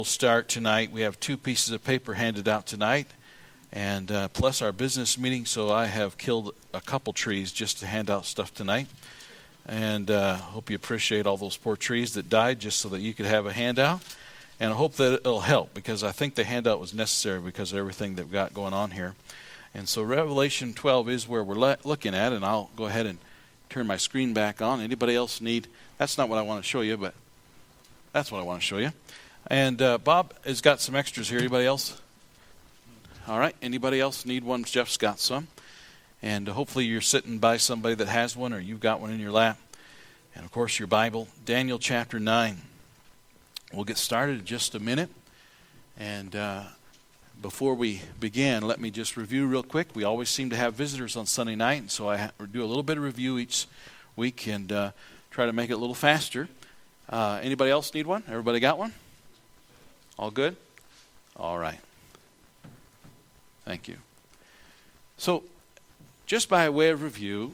We'll start tonight. We have 2 pieces of paper handed out tonight, and plus our business meeting, so I have killed a couple trees just to hand out stuff tonight. And hope you appreciate all those poor trees that died just so that you could have a handout. And I hope that it'll help, because I think the handout was necessary because of everything that we've got going on here. And so Revelation 12 is where we're looking at, and I'll go ahead and turn my screen back on. Anybody else need? That's not what I want to show you, but that's what I want to show you. And Bob has got some extras here. Anybody else? All right. Anybody else need one? Jeff's got some. And hopefully you're sitting by somebody that has one, or you've got one in your lap. And, of course, your Bible, Daniel chapter 9. We'll get started in just a minute. And before we begin, let me just review real quick. We always seem to have visitors on Sunday night, and so I do a little bit of review each week and try to make it a little faster. Anybody else need one? Everybody got one? All good? All right. Thank you. So, just by way of review,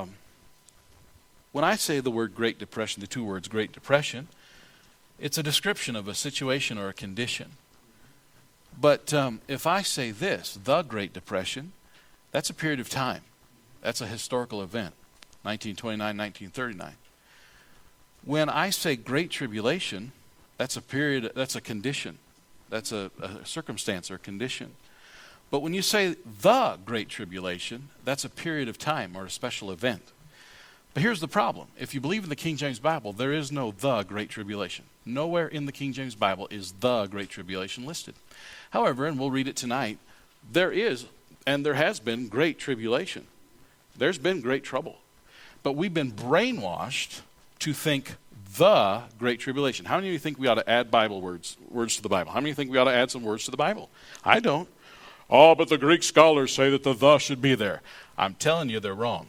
when I say the word Great Depression, the 2 words Great Depression, it's a description of a situation or a condition. But if I say this, the Great Depression, that's a period of time. That's a historical event, 1929, 1939. When I say Great Tribulation, that's a period, that's a condition. That's a circumstance or a condition. But when you say the Great Tribulation, that's a period of time or a special event. But here's the problem. If you believe in the King James Bible, there is no the Great Tribulation. Nowhere in the King James Bible is the Great Tribulation listed. However, and we'll read it tonight, there is and there has been great tribulation. There's been great trouble. But we've been brainwashed to think the Great Tribulation. How many of you think we ought to add Bible words to the Bible? How many of you think we ought to add some words to the Bible? I don't. Oh, but the Greek scholars say that the should be there. I'm telling you, they're wrong.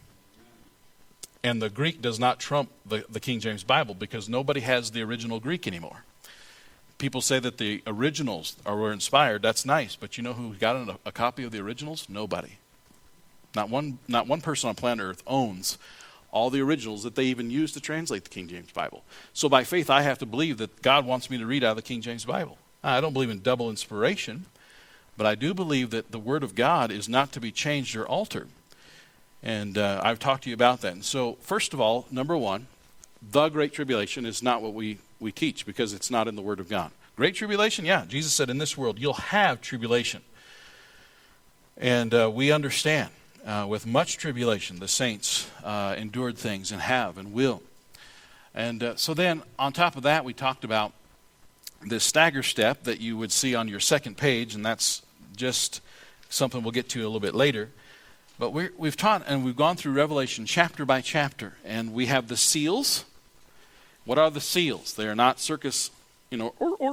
And the Greek does not trump the King James Bible, because nobody has the original Greek anymore. People say that the originals were inspired. That's nice, but you know who got a copy of the originals? Nobody. Not one person on planet Earth owns all the originals that they even use to translate the King James Bible. So by faith, I have to believe that God wants me to read out of the King James Bible. I don't believe in double inspiration, but I do believe that the Word of God is not to be changed or altered. And I've talked to you about that. And so, first of all, number 1, the Great Tribulation is not what we teach, because it's not in the Word of God. Great Tribulation, yeah. Jesus said in this world you'll have tribulation. And we understand. With much tribulation, the saints endured things and have and will. And so then, on top of that, we talked about this stagger step that you would see on your second page, and that's just something we'll get to a little bit later. But we've taught and we've gone through Revelation chapter by chapter, and we have the seals. What are the seals? They are not circus, they're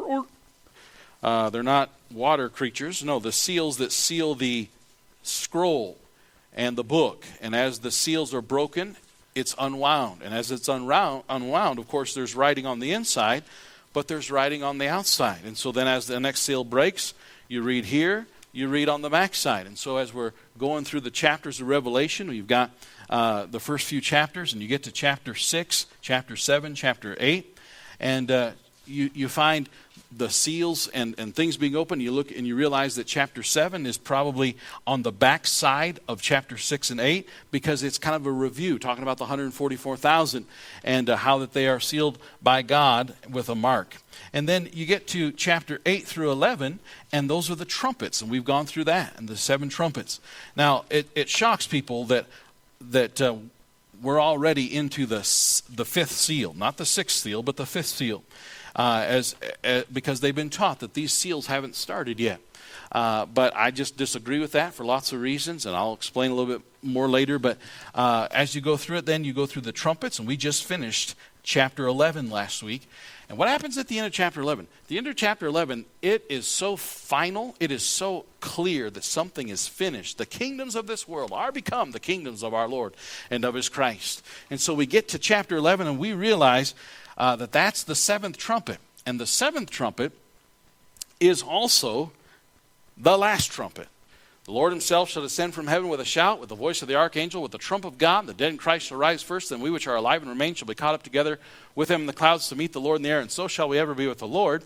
not water creatures. No, the seals that seal the scroll and the book. And as the seals are broken, it's unwound. And as it's unwound, of course, there's writing on the inside, but there's writing on the outside. And so then as the next seal breaks, you read here, you read on the backside. And so as we're going through the chapters of Revelation, we've got the first few chapters, and you get to chapter 6, chapter 7, chapter 8, and you find the seals and things being opened. You look and you realize that chapter 7 is probably on the back side of chapter 6 and 8, because it's kind of a review talking about the 144,000 and how that they are sealed by God with a mark. And then you get to chapter 8 through 11, and those are the trumpets, and we've gone through that, and the 7 trumpets. Now, it shocks people that we're already into the 5th seal, not the 6th seal, but the 5th seal. Because they've been taught that these seals haven't started yet. But I just disagree with that for lots of reasons, and I'll explain a little bit more later. But as you go through it, then you go through the trumpets, and we just finished chapter 11 last week. And what happens at the end of chapter 11? At the end of chapter 11, it is so final, it is so clear that something is finished. The kingdoms of this world are become the kingdoms of our Lord and of his Christ. And so we get to chapter 11, and we realize that's the 7th trumpet. And the 7th trumpet is also the last trumpet. The Lord himself shall descend from heaven with a shout, with the voice of the archangel, with the trump of God. The dead in Christ shall rise first, then we which are alive and remain shall be caught up together with him in the clouds to meet the Lord in the air, and so shall we ever be with the Lord.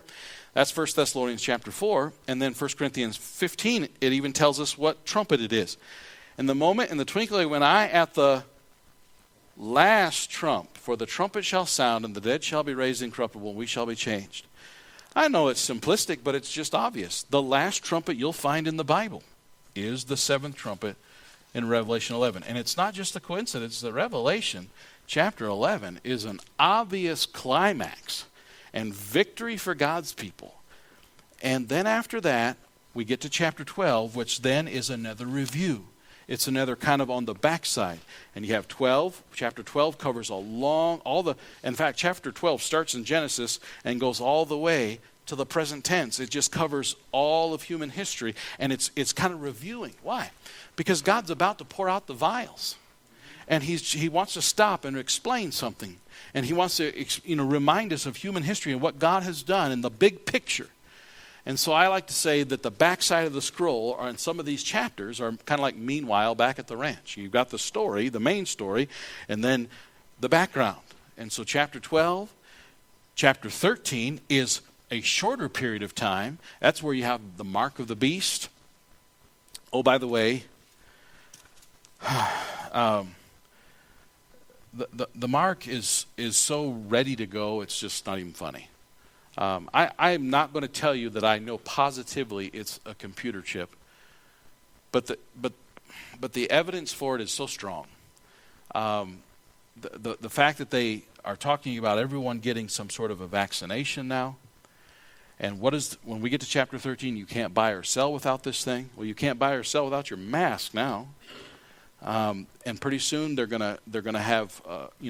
That's 1 Thessalonians chapter 4. And then 1 Corinthians 15, it even tells us what trumpet it is. In the moment, in the twinkling of an eye, at the last trump, for the trumpet shall sound, and the dead shall be raised incorruptible, and we shall be changed. I know it's simplistic, but it's just obvious. The last trumpet you'll find in the Bible is the seventh trumpet in Revelation 11. And it's not just a coincidence that Revelation chapter 11 is an obvious climax and victory for God's people. And then after that, we get to chapter 12, which then is another review. It's another kind of on the backside. And you have 12. Chapter 12 covers in fact, chapter 12 starts in Genesis and goes all the way to the present tense. It just covers all of human history, and it's kind of reviewing. Why? Because God's about to pour out the vials, and he wants to stop and explain something, and he wants to remind us of human history and what God has done in the big picture. And so I like to say that the backside of the scroll, or in some of these chapters, are kind of like Meanwhile back at the ranch. You've got the story, the main story, and then the background. And so chapter 12, chapter 13 is a shorter period of time. That's where you have the mark of the beast. Oh, by the way, the mark is so ready to go, it's just not even funny. I'm not going to tell you that I know positively it's a computer chip, but the evidence for it is so strong. The fact that they are talking about everyone getting some sort of a vaccination now. And when we get to chapter 13, you can't buy or sell without this thing. Well, you can't buy or sell without your mask now. And pretty soon they're gonna have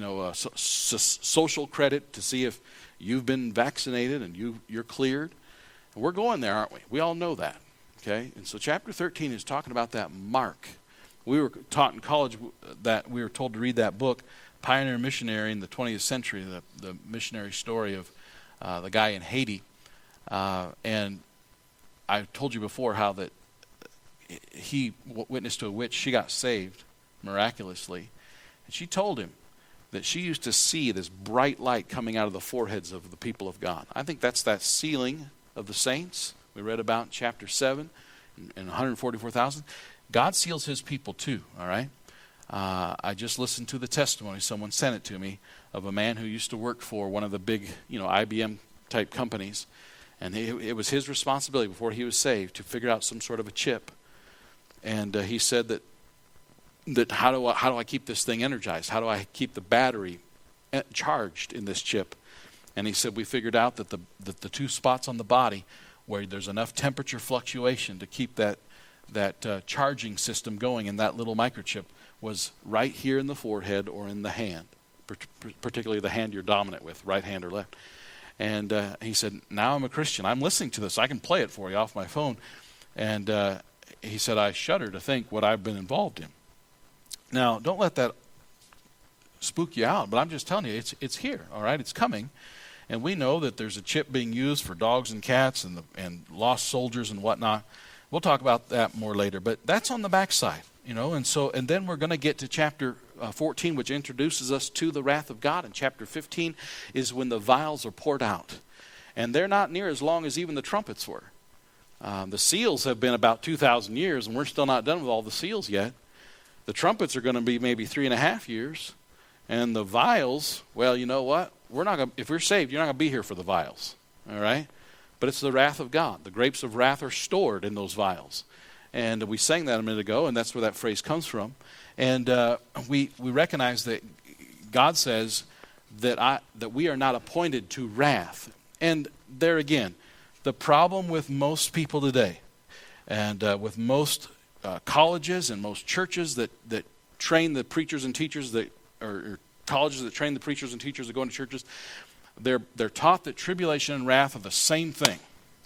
social credit to see if you've been vaccinated and you're cleared. And we're going there, aren't we? We all know that. Okay? And so chapter 13 is talking about that mark. We were taught in college that we were told to read that book, Pioneer Missionary in the 20th Century, the missionary story of the guy in Haiti. And I told you before how that he witnessed to a witch. She got saved miraculously. And she told him that she used to see this bright light coming out of the foreheads of the people of God. I think that's that sealing of the saints we read about in chapter 7 and 144,000. God seals his people too, all right? I just listened to the testimony, someone sent it to me, of a man who used to work for one of the big, IBM type companies. And it was his responsibility before he was saved to figure out some sort of a chip. And he said that how do I keep this thing energized? How do I keep the battery charged in this chip? And he said we figured out that the two spots on the body where there's enough temperature fluctuation to keep that charging system going in that little microchip was right here in the forehead or in the hand, particularly the hand you're dominant with, right hand or left. And he said, now I'm a Christian. I'm listening to this. I can play it for you off my phone. And he said, I shudder to think what I've been involved in. Now, don't let that spook you out, but I'm just telling you, it's here, all right? It's coming. And we know that there's a chip being used for dogs and cats and lost soldiers and whatnot. We'll talk about that more later, but that's on the backside, and then we're going to get to chapter 14, which introduces us to the wrath of God, and chapter 15 is when the vials are poured out. And they're not near as long as even the trumpets were. The seals have been about 2,000 years, and we're still not done with all the seals yet. The trumpets are going to be maybe 3.5 years. And the vials, well, you know what? If we're saved, you're not going to be here for the vials. All right? But it's the wrath of God. The grapes of wrath are stored in those vials. And we sang that a minute ago, and that's where that phrase comes from. And we recognize that God says that we are not appointed to wrath. And there again, the problem with most people today, and with most colleges and most churches that train the preachers and teachers or colleges that train the preachers and teachers that go into churches, they're taught that tribulation and wrath are the same thing.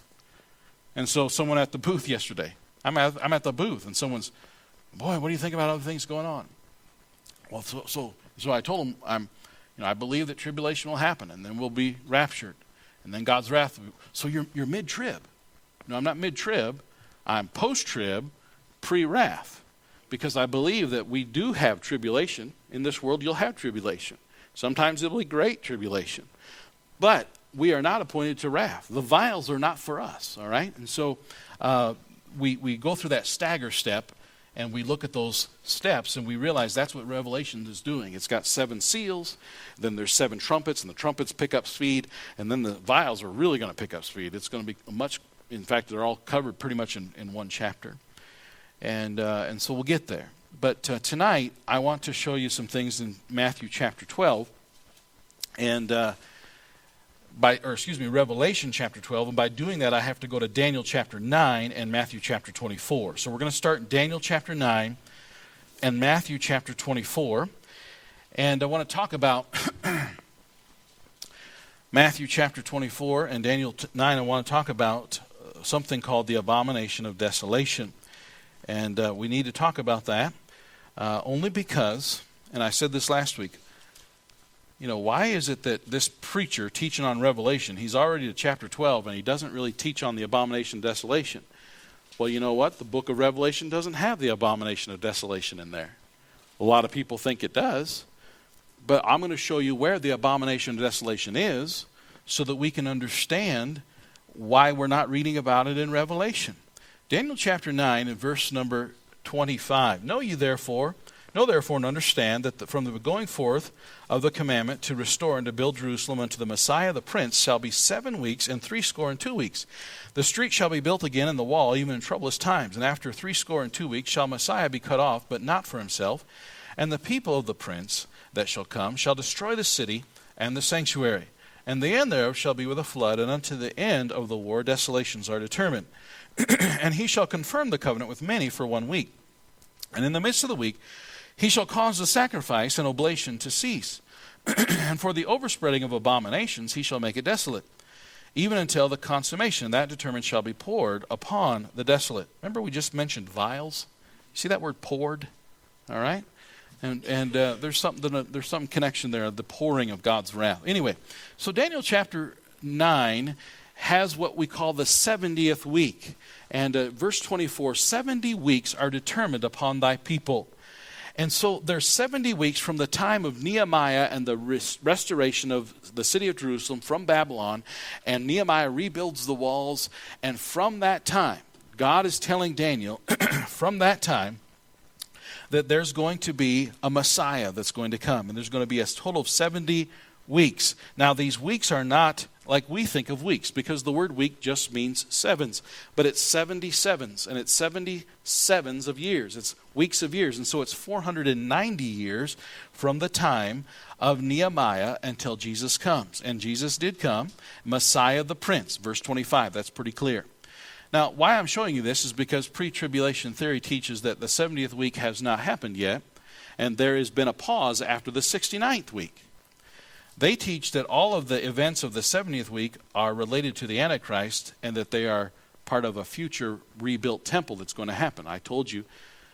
And so someone at the booth yesterday, I'm at the booth, and someone's, boy, what do you think about other things going on? Well, so I told them, I believe that tribulation will happen, and then we'll be raptured, and then God's wrath. So you're mid-trib. No, I'm not mid-trib. I'm post-trib, pre-wrath, because I believe that we do have tribulation. In this world, you'll have tribulation. Sometimes it'll be great tribulation. But we are not appointed to wrath. The vials are not for us, all right? And so we go through that stagger step, and we look at those steps, and we realize that's what Revelation is doing. It's got 7 seals, then there's 7 trumpets, and the trumpets pick up speed, and then the vials are really going to pick up speed. It's going to be in fact, they're all covered pretty much in one chapter. And so we'll get there. But tonight, I want to show you some things in Matthew chapter 12, and Revelation chapter 12, and by doing that I have to go to Daniel chapter 9 and Matthew chapter 24. So we're going to start in Daniel chapter 9 and Matthew chapter 24, and I want to talk about Matthew chapter 24 and Daniel 9. I want to talk about something called the abomination of desolation, and we need to talk about that only because, and I said this last week, why is it that this preacher teaching on Revelation, he's already to chapter 12, and he doesn't really teach on the abomination of desolation? Well, you know what? The book of Revelation doesn't have the abomination of desolation in there. A lot of people think it does, but I'm going to show you where the abomination of desolation is so that we can understand why we're not reading about it in Revelation. Daniel chapter 9 and verse number 25. Know therefore and understand that from the going forth of the commandment to restore and to build Jerusalem unto the Messiah the Prince shall be 7 weeks and 62 weeks. The street shall be built again and the wall, even in troublous times. And after 62 weeks shall Messiah be cut off, but not for himself. And the people of the Prince that shall come shall destroy the city and the sanctuary. And the end thereof shall be with a flood, and unto the end of the war desolations are determined. And he shall confirm the covenant with many for 1 week. And in the midst of the week he shall cause the sacrifice and oblation to cease. And for the overspreading of abominations he shall make it desolate, even until the consummation that determined shall be poured upon the desolate. Remember we just mentioned vials? You see that word poured? All right? And there's some connection there, the pouring of God's wrath. Anyway, so Daniel chapter 9 has what we call the 70th week. And verse 24, 70 weeks are determined upon thy people. And so there's 70 weeks from the time of Nehemiah and the restoration of the city of Jerusalem from Babylon, and Nehemiah rebuilds the walls, and from that time, God is telling Daniel, from that time, that there's going to be a Messiah that's going to come, and there's going to be a total of 70 weeks. Now these weeks are not like we think of weeks, because the word week just means sevens, but it's 70 sevens, and it's 70 sevens of years. It's weeks of years, and so it's 490 years from the time of Nehemiah until Jesus comes. And Jesus did come, Messiah the Prince, verse 25, that's pretty clear. Now, why I'm showing you this is because pre-tribulation theory teaches that the 70th week has not happened yet, and there has been a pause after the 69th week. They teach that all of the events of the 70th week are related to the Antichrist, and that they are part of a future rebuilt temple that's going to happen. I told you,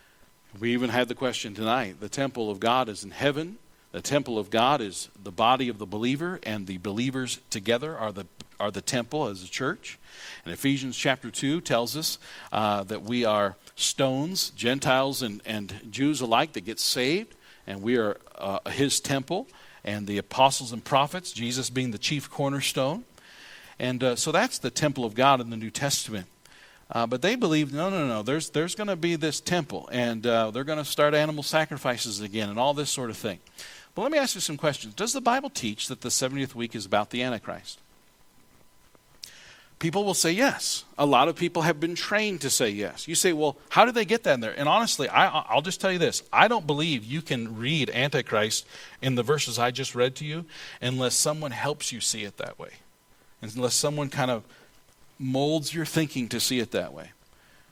we even had the question tonight, the temple of God is in heaven. The temple of God is the body of the believer, and the believers together are the temple as a church. And Ephesians chapter 2 tells us that we are stones, Gentiles and Jews alike, that get saved, and we are his temple. And the apostles and prophets, Jesus being the chief cornerstone. And so that's the temple of God in the New Testament. But they believe, no, there's going to be this temple, and they're going to start animal sacrifices again and all this sort of thing. But let me ask you some questions. Does the Bible teach that the 70th week is about the Antichrist? People will say yes. A lot of people have been trained to say yes. You say, well, how did they get that in there? And honestly, I'll just tell you this. I don't believe you can read Antichrist in the verses I just read to you unless someone helps you see it that way. Unless someone kind of molds your thinking to see it that way.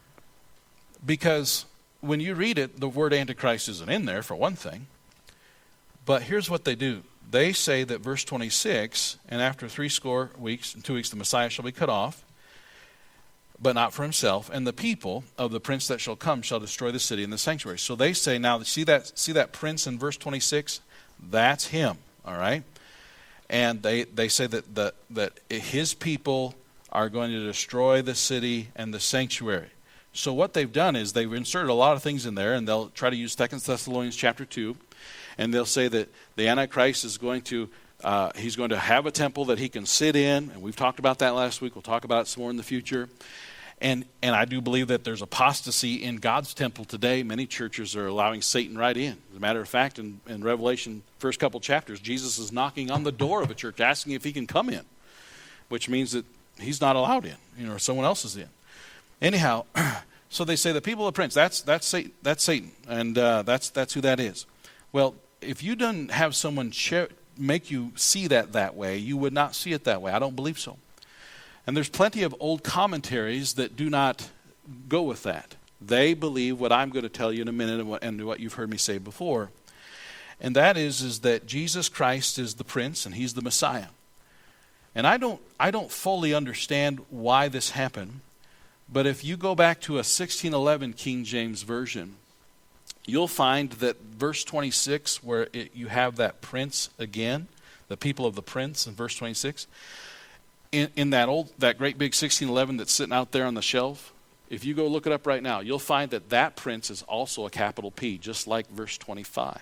Because when you read it, the word Antichrist isn't in there, for one thing. But here's what they do. They say that verse 26, and after 62 weeks and 2 weeks the Messiah shall be cut off, but not for himself, and the people of the prince that shall come shall destroy the city and the sanctuary. So they say, now see that prince in verse 26? That's him, all right? And they say that his people are going to destroy the city and the sanctuary. So what they've done is they've inserted a lot of things in there, and they'll try to use 2 Thessalonians chapter 2, and they'll say that the Antichrist is going to He's going to have a temple that he can sit in, and we've talked about that last week. We'll talk about it some more in the future. And I do believe that there's apostasy in God's temple today. Many churches are allowing Satan right in. As a matter of fact, in Revelation, first couple chapters, Jesus is knocking on the door of a church, asking if he can come in, which means that he's not allowed in, or someone else is in. Anyhow, so they say the people of the prince, that's Satan, and that's who that is. Well, if you didn't have someone make you see that way, you would not see it that way. I don't believe so. And there's plenty of old commentaries that do not go with that. They believe what I'm going to tell you in a minute and what you've heard me say before. And that is that Jesus Christ is the prince and he's the Messiah. And I don't fully understand why this happened. But if you go back to a 1611 King James Version, you'll find that verse 26, where you have that prince again, the people of the prince in verse 26, in that great big 1611 that's sitting out there on the shelf, if you go look it up right now, you'll find that prince is also a capital P, just like verse 25.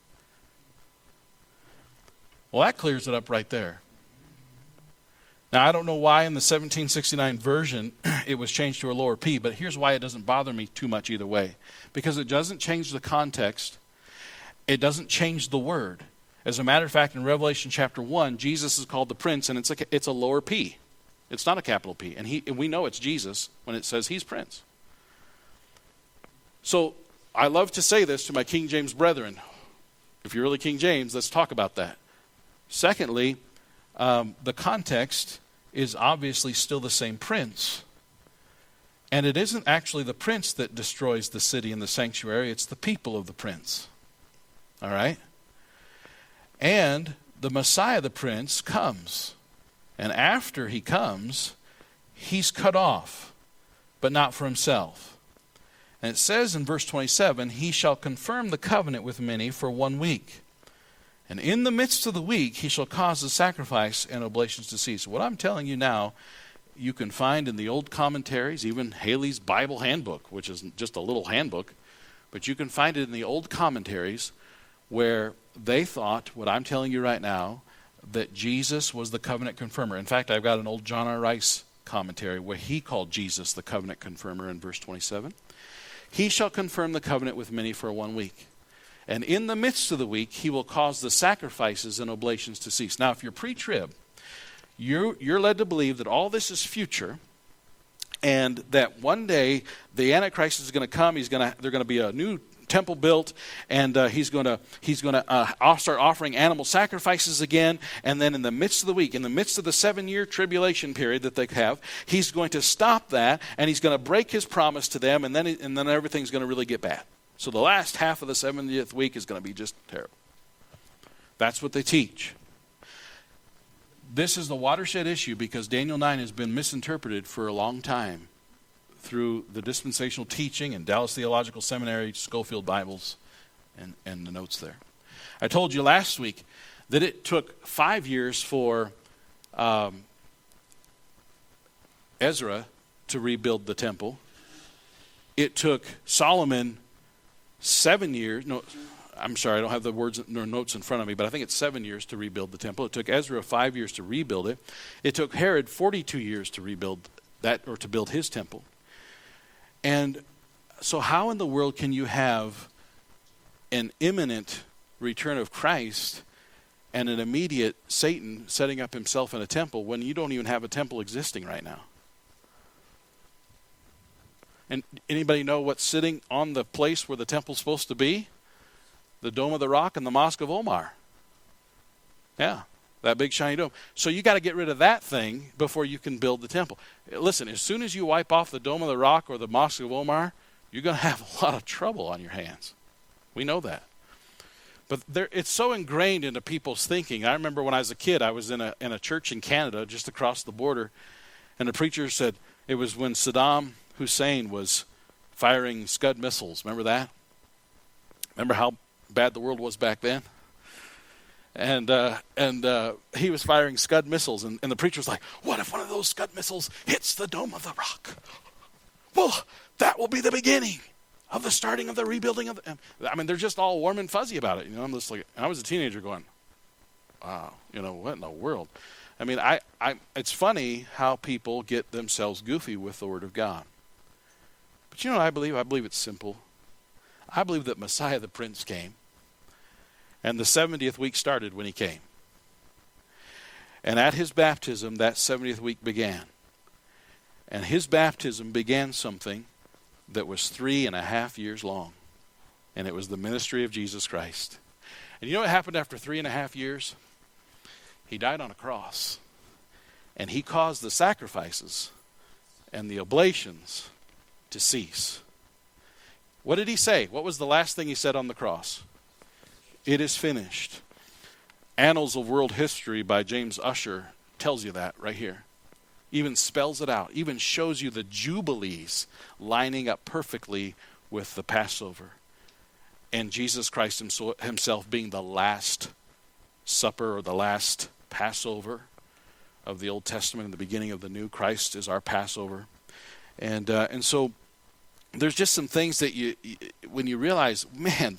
Well, that clears it up right there. Now, I don't know why in the 1769 version it was changed to a lower P, but here's why it doesn't bother me too much either way. Because it doesn't change the context. It doesn't change the word. As a matter of fact, in Revelation chapter 1, Jesus is called the prince, and it's a lower P. It's not a capital P. And we know it's Jesus when it says he's prince. So I love to say this to my King James brethren. If you're really King James, let's talk about that. Secondly, the context is obviously still the same prince. And it isn't actually the prince that destroys the city and the sanctuary. It's the people of the prince. All right? And the Messiah, the prince, comes. And after he comes, he's cut off, but not for himself. And it says in verse 27, he shall confirm the covenant with many for 1 week. And in the midst of the week, he shall cause the sacrifice and oblations to cease. What I'm telling you now, you can find in the old commentaries, even Haley's Bible Handbook, which is just a little handbook, but you can find it in the old commentaries where they thought, what I'm telling you right now, that Jesus was the covenant confirmer. In fact, I've got an old John R. Rice commentary where he called Jesus the covenant confirmer in verse 27. He shall confirm the covenant with many for 1 week. And in the midst of the week, he will cause the sacrifices and oblations to cease. Now, if you're pre-trib, you're led to believe that all this is future, and that one day the Antichrist is going to come. They're going to be a new temple built, and he's going to start offering animal sacrifices again. And then in the midst of the week, in the midst of the 7-year tribulation period that they have, he's going to stop that, and he's going to break his promise to them, and then everything's going to really get bad. So the last half of the 70th week is going to be just terrible. That's what they teach. This is the watershed issue because Daniel 9 has been misinterpreted for a long time through the dispensational teaching and Dallas Theological Seminary, Schofield Bibles, and the notes there. I told you last week that it took 5 years for Ezra to rebuild the temple. It took Solomon 7 years. No, I'm sorry, I don't have the words nor notes in front of me, but I think it's 7 years to rebuild the temple. It took Ezra 5 years to rebuild it. It took Herod 42 years to rebuild that, or to build his temple. And so how in the world can you have an imminent return of Christ and an immediate Satan setting up himself in a temple when you don't even have a temple existing right now? And anybody know what's sitting on the place where the temple's supposed to be? The Dome of the Rock and the Mosque of Omar. Yeah, that big shiny dome. So you got to get rid of that thing before you can build the temple. Listen, as soon as you wipe off the Dome of the Rock or the Mosque of Omar, you're going to have a lot of trouble on your hands. We know that. But it's so ingrained into people's thinking. I remember when I was a kid, I was in a church in Canada just across the border, and the preacher said it was when Saddam Hussein was firing Scud missiles. Remember that? Remember how bad the world was back then? And he was firing Scud missiles, and the preacher was like, what if one of those Scud missiles hits the Dome of the Rock? Well, that will be the beginning of the starting of the rebuilding of the... I mean, they're just all warm and fuzzy about it. You know, I'm just like, I was a teenager going, Wow, what in the world? I mean, it's funny how people get themselves goofy with the Word of God. But you know what I believe? I believe it's simple. I believe that Messiah the Prince came, and the 70th week started when he came. And at his baptism, that 70th week began. And his baptism began something that was 3.5 years long. And it was the ministry of Jesus Christ. And you know what happened after 3.5 years? He died on a cross. And he caused the sacrifices and the oblations to cease. What did he say? What was the last thing he said on the cross? It is finished. Annals of World History by James Ussher tells you that right here. Even spells it out. Even shows you the Jubilees lining up perfectly with the Passover. And Jesus Christ himself being the last supper or the last Passover of the Old Testament and the beginning of the New. Christ is our Passover. And so there's just some things that when you realize, man,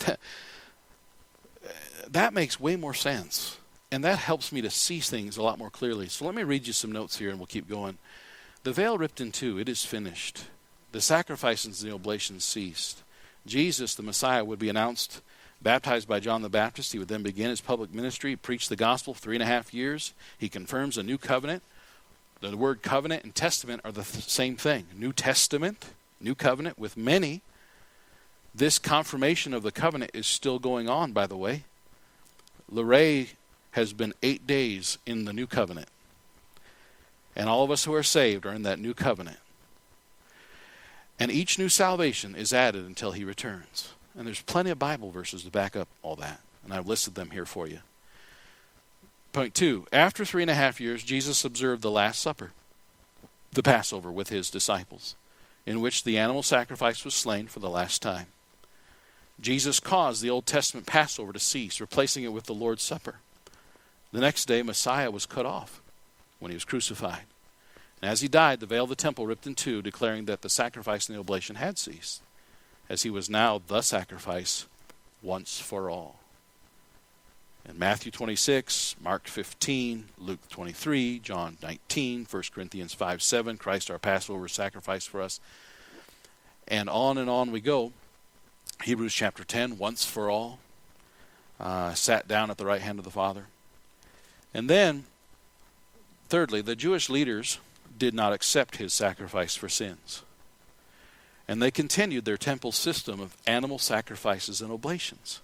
that makes way more sense. And that helps me to see things a lot more clearly. So let me read you some notes here and we'll keep going. The veil ripped in two, it is finished. The sacrifices and the oblations ceased. Jesus, the Messiah, would be announced, baptized by John the Baptist. He would then begin his public ministry, preach the gospel 3.5 years. He confirms a new covenant. The word covenant and testament are the same thing. New Testament, new covenant with many. This confirmation of the covenant is still going on, by the way. Luray has been 8 days in the new covenant. And all of us who are saved are in that new covenant. And each new salvation is added until he returns. And there's plenty of Bible verses to back up all that. And I've listed them here for you. Point 2. After 3.5 years, Jesus observed the Last Supper, the Passover, with his disciples, in which the animal sacrifice was slain for the last time. Jesus caused the Old Testament Passover to cease, replacing it with the Lord's Supper. The next day, Messiah was cut off when he was crucified. And as he died, the veil of the temple ripped in two, declaring that the sacrifice and the oblation had ceased, as he was now the sacrifice once for all. In Matthew 26, Mark 15, Luke 23, John 19, 1 Corinthians 5:7, Christ our Passover sacrifice for us. And on we go. Hebrews chapter 10, once for all, sat down at the right hand of the Father. And then, thirdly, the Jewish leaders did not accept his sacrifice for sins. And they continued their temple system of animal sacrifices and oblations.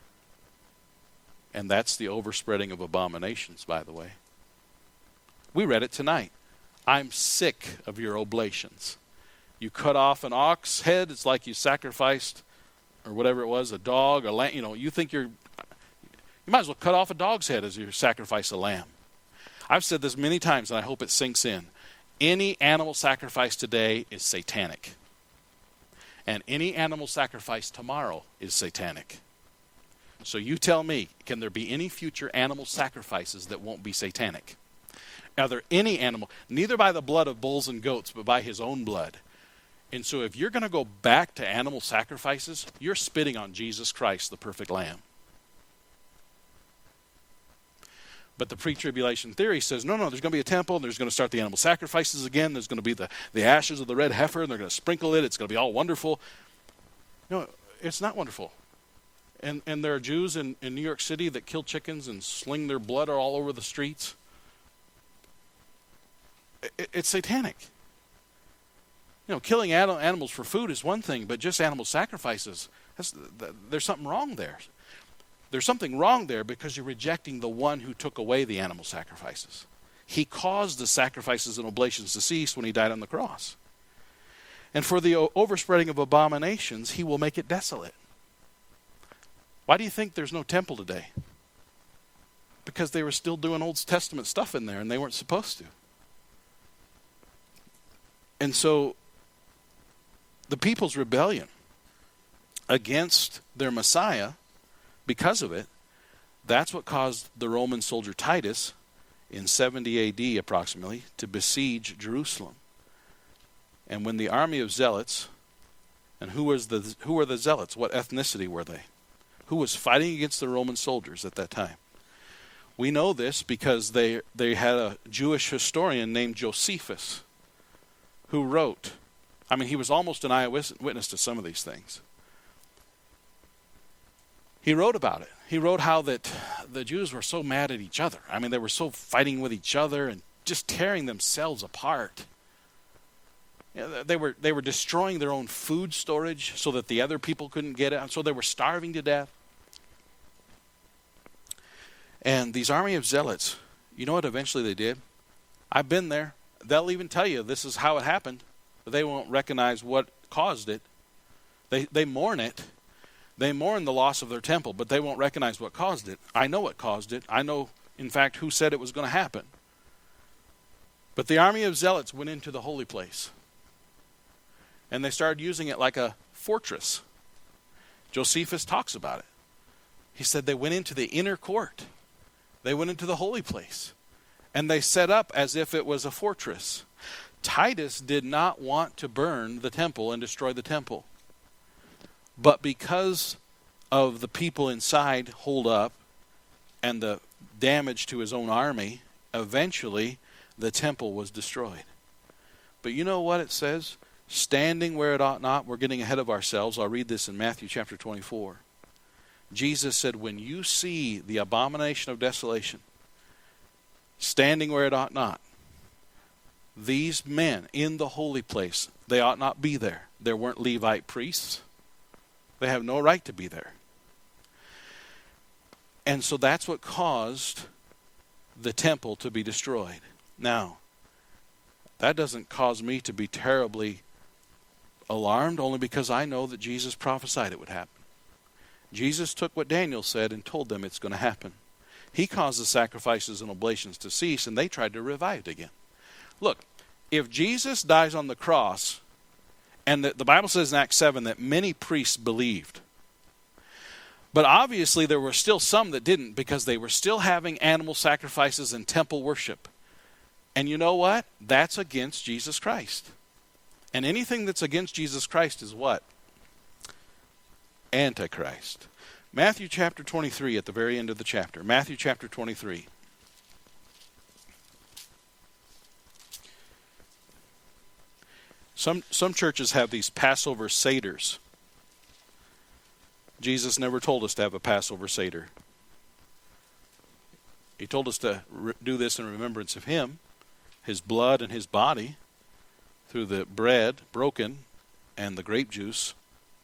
And that's the overspreading of abominations, by the way. We read it tonight. I'm sick of your oblations. You cut off an ox head, it's like you sacrificed, or whatever it was, a dog, a lamb. You think you might as well cut off a dog's head as you sacrifice a lamb. I've said this many times, and I hope it sinks in. Any animal sacrifice today is satanic. And any animal sacrifice tomorrow is satanic. So you tell me, can there be any future animal sacrifices that won't be satanic? Are there any animal, neither by the blood of bulls and goats, but by his own blood? And so if you're going to go back to animal sacrifices, you're spitting on Jesus Christ, the perfect lamb. But the pre-tribulation theory says, no, there's going to be a temple, and there's going to start the animal sacrifices again. There's going to be the ashes of the red heifer, and they're going to sprinkle it. It's going to be all wonderful. No, it's not wonderful. And there are Jews in New York City that kill chickens and sling their blood all over the streets. It's satanic. Killing animals for food is one thing, but just animal sacrifices, there's something wrong there. There's something wrong there because you're rejecting the one who took away the animal sacrifices. He caused the sacrifices and oblations to cease when he died on the cross. And for the overspreading of abominations, he will make it desolate. Why do you think there's no temple today? Because they were still doing Old Testament stuff in there and they weren't supposed to. And so the people's rebellion against their Messiah, because of it, that's what caused the Roman soldier Titus in 70 AD approximately to besiege Jerusalem. And when the army of zealots, and who were the zealots? What ethnicity were they? Who was fighting against the Roman soldiers at that time? We know this because they had a Jewish historian named Josephus who wrote. I mean, he was almost an eyewitness to some of these things. He wrote about it. He wrote how that the Jews were so mad at each other. I mean, they were so fighting with each other and just tearing themselves apart. You know, they were destroying their own food storage so that the other people couldn't get it. So they were starving to death. And these army of zealots, you know what eventually they did? I've been there. They'll even tell you this is how it happened. But they won't recognize what caused it. They mourn it. They mourn the loss of their temple, but they won't recognize what caused it. I know what caused it. I know, in fact, who said it was going to happen. But the army of zealots went into the holy place. And they started using it like a fortress. Josephus talks about it. He said they went into the inner court. They went into the holy place. And they set up as if it was a fortress. Titus did not want to burn the temple and destroy the temple. But because of the people inside hold up and the damage to his own army, eventually the temple was destroyed. But you know what it says? Standing where it ought not. We're getting ahead of ourselves. I'll read this in Matthew chapter 24. Jesus said, when you see the abomination of desolation standing where it ought not, these men in the holy place, they ought not be there. There weren't Levite priests. They have no right to be there. And so that's what caused the temple to be destroyed. Now, that doesn't cause me to be terribly alarmed, only because I know that Jesus prophesied it would happen. Jesus took what Daniel said and told them it's going to happen. He caused the sacrifices and oblations to cease, and they tried to revive it again. Look, if Jesus dies on the cross, and the Bible says in Acts 7 that many priests believed, but obviously there were still some that didn't, because they were still having animal sacrifices and temple worship. And you know what? That's against Jesus Christ. And anything that's against Jesus Christ is what? Antichrist. Matthew chapter 23 at the very end of the chapter. Matthew chapter 23. Some churches have these Passover Seders. Jesus never told us to have a Passover Seder. He told us to do this in remembrance of Him, His blood and His body, through the bread broken and the grape juice.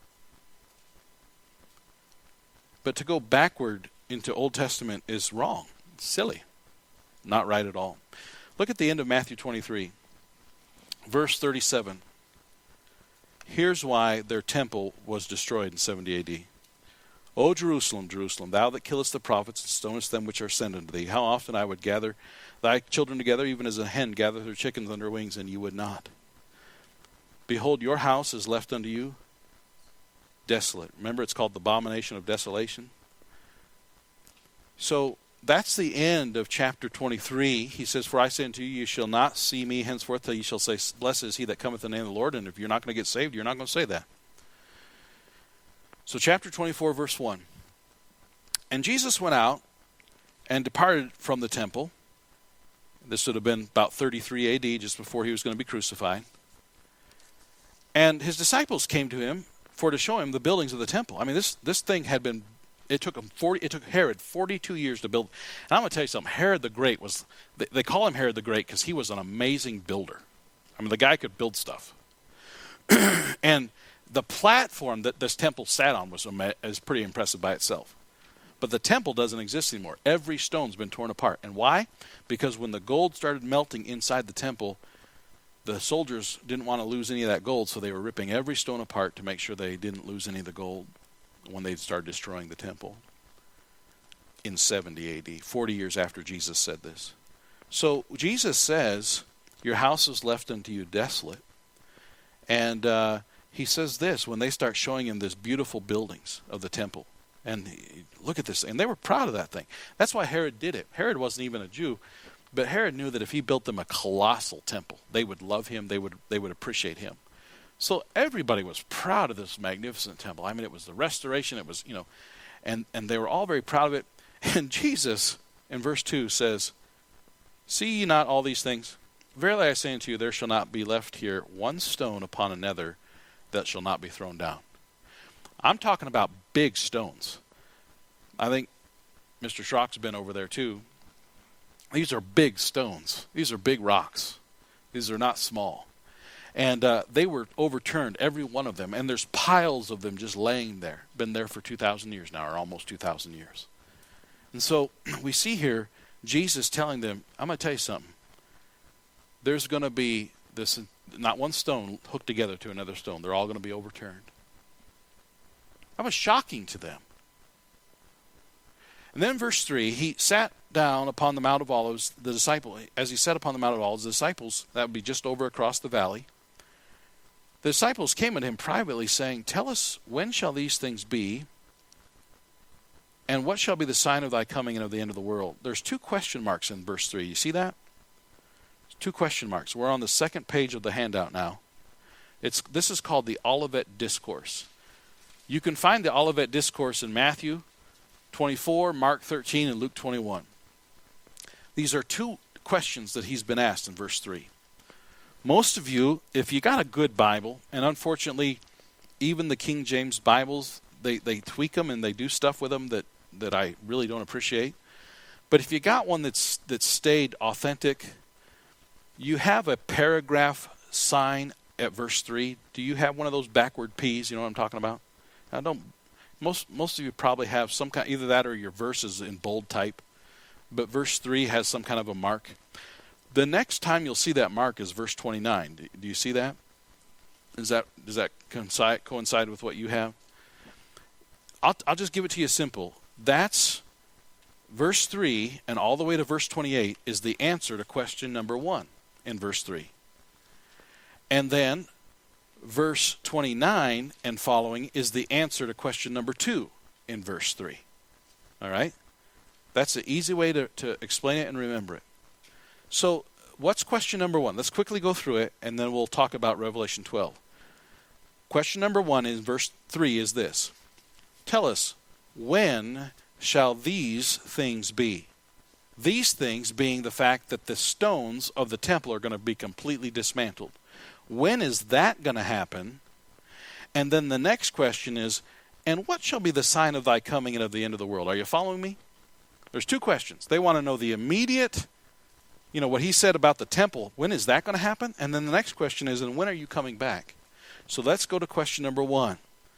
But to go backward into Old Testament is wrong. It's silly. Not right at all. Look at the end of Matthew 23. Verse 37. Here's why their temple was destroyed in 70 AD. O Jerusalem, Jerusalem, thou that killest the prophets and stonest them which are sent unto thee, how often I would gather thy children together, even as a hen gathereth her chickens under her wings, and you would not. Behold, your house is left unto you desolate. Remember, it's called the abomination of desolation. So that's the end of chapter 23. He says, for I say unto you, you shall not see me henceforth till you shall say, blessed is he that cometh in the name of the Lord. And if you're not going to get saved, you're not going to say that. So chapter 24, verse 1. And Jesus went out and departed from the temple. This would have been about 33 AD, just before he was going to be crucified. And his disciples came to him for to show him the buildings of the temple. I mean, this thing had been, it took Herod 42 years to build. And I'm going to tell you something. Herod the Great was, they call him Herod the Great because he was an amazing builder. I mean, the guy could build stuff. And the platform that this temple sat on is pretty impressive by itself. But the temple doesn't exist anymore. Every stone's been torn apart. And why? Because when the gold started melting inside the temple, the soldiers didn't want to lose any of that gold, so they were ripping every stone apart to make sure they didn't lose any of the gold when they started destroying the temple in 70 AD, 40 years after Jesus said this. So Jesus says, your house is left unto you desolate. And he says this when they start showing him this beautiful buildings of the temple. And look at this. And they were proud of that thing. That's why Herod did it. Herod wasn't even a Jew. But Herod knew that if he built them a colossal temple, they would love him, they would appreciate him. So everybody was proud of this magnificent temple. I mean, it was the restoration, it was, and they were all very proud of it. And Jesus in verse 2 says, see ye not all these things? Verily I say unto you, there shall not be left here one stone upon another that shall not be thrown down. I'm talking about big stones. I think Mr. Schrock's been over there too. These are big stones. These are big rocks. These are not small. And they were overturned, every one of them. And there's piles of them just laying there. Been there for 2,000 years now, or almost 2,000 years. And so we see here Jesus telling them, I'm going to tell you something. There's going to be this, not one stone hooked together to another stone. They're all going to be overturned. That was shocking to them. And then verse 3, he sat down upon the Mount of Olives, the disciple, as he sat upon the Mount of Olives, the disciples, that would be just over across the valley, the disciples came at him privately, saying, tell us, when shall these things be? And what shall be the sign of thy coming and of the end of the world? There's 2 question marks in verse 3. You see that? 2 question marks. We're on the second page of the handout now. This is called the Olivet Discourse. You can find the Olivet Discourse in Matthew 24, Mark 13, and Luke 21. These are 2 questions that he's been asked in verse 3. Most of you, if you got a good Bible, and unfortunately, even the King James Bibles, they tweak them and they do stuff with them that I really don't appreciate. But if you got one that's stayed authentic, you have a paragraph sign at verse 3. Do you have one of those backward P's? You know what I'm talking about? I don't. Most of you probably have some kind, either that or your verse is in bold type. But verse 3 has some kind of a mark. The next time you'll see that mark is verse 29. Do you see that? Does that coincide with what you have? I'll just give it to you simple. That's verse 3, and all the way to verse 28 is the answer to question number 1 in verse 3. And then verse 29 and following is the answer to question number 2 in verse 3. All right? That's the easy way to explain it and remember it. So what's question number 1? Let's quickly go through it, and then we'll talk about Revelation 12. Question number 1 in verse 3 is this. Tell us, when shall these things be? These things being the fact that the stones of the temple are going to be completely dismantled. When is that going to happen? And then the next question is, and what shall be the sign of thy coming and of the end of the world? Are you following me? There's 2 questions. They want to know the immediate, what he said about the temple. When is that going to happen? And then the next question is, and when are you coming back? So let's go to question number 1.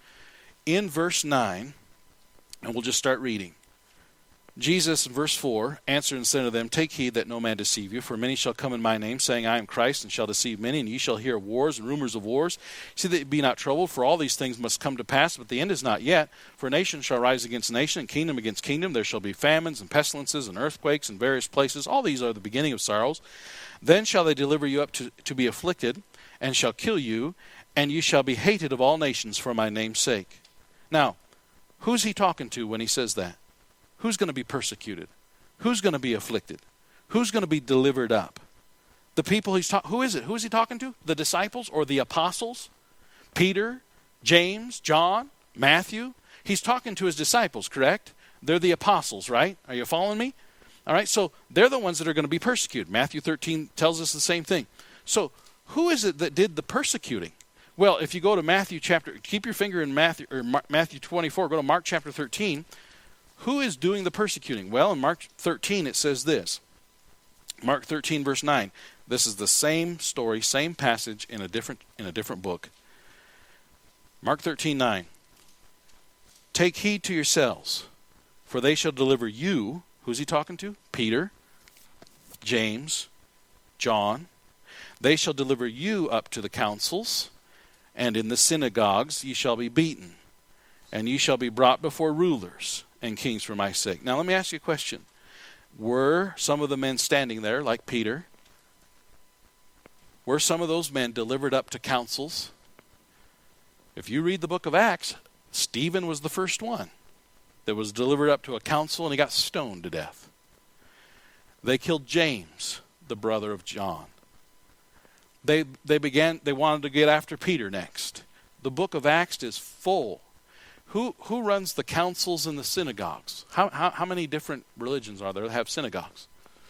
In verse 9, and we'll just start reading. Jesus, in verse 4, answered and said to them, take heed that no man deceive you, for many shall come in my name, saying, I am Christ, and shall deceive many, and ye shall hear wars and rumors of wars. See that ye be not troubled, for all these things must come to pass, but the end is not yet. For nation shall rise against nation, and kingdom against kingdom. There shall be famines and pestilences and earthquakes in various places. All these are the beginning of sorrows. Then shall they deliver you up to be afflicted, and shall kill you, and you shall be hated of all nations for my name's sake. Now, who's he talking to when he says that? Who's going to be persecuted? Who's going to be afflicted? Who's going to be delivered up? The people who is it? Who is he talking to? The disciples or the apostles? Peter, James, John, Matthew? He's talking to his disciples, correct? They're the apostles, right? Are you following me? All right, so they're the ones that are going to be persecuted. Matthew 13 tells us the same thing. So who is it that did the persecuting? Well, if you go to Matthew chapter, keep your finger in Matthew 24, go to Mark chapter 13. Who is doing the persecuting? Well, in Mark 13 it says this. Mark 13 verse 9. This is the same story, same passage in a different book. Mark 13:9. Take heed to yourselves, for they shall deliver you. Who's he talking to? Peter, James, John. They shall deliver you up to the councils, and in the synagogues ye shall be beaten, and ye shall be brought before rulers and kings for my sake. Now let me ask you a question. Were some of the men standing there, like Peter, were some of those men delivered up to councils? If you read the book of Acts, Stephen was the first one that was delivered up to a council, and he got stoned to death. They killed James, the brother of John. They wanted to get after Peter next. The book of Acts is full. Who runs the councils in the synagogues? How many different religions are there that have synagogues?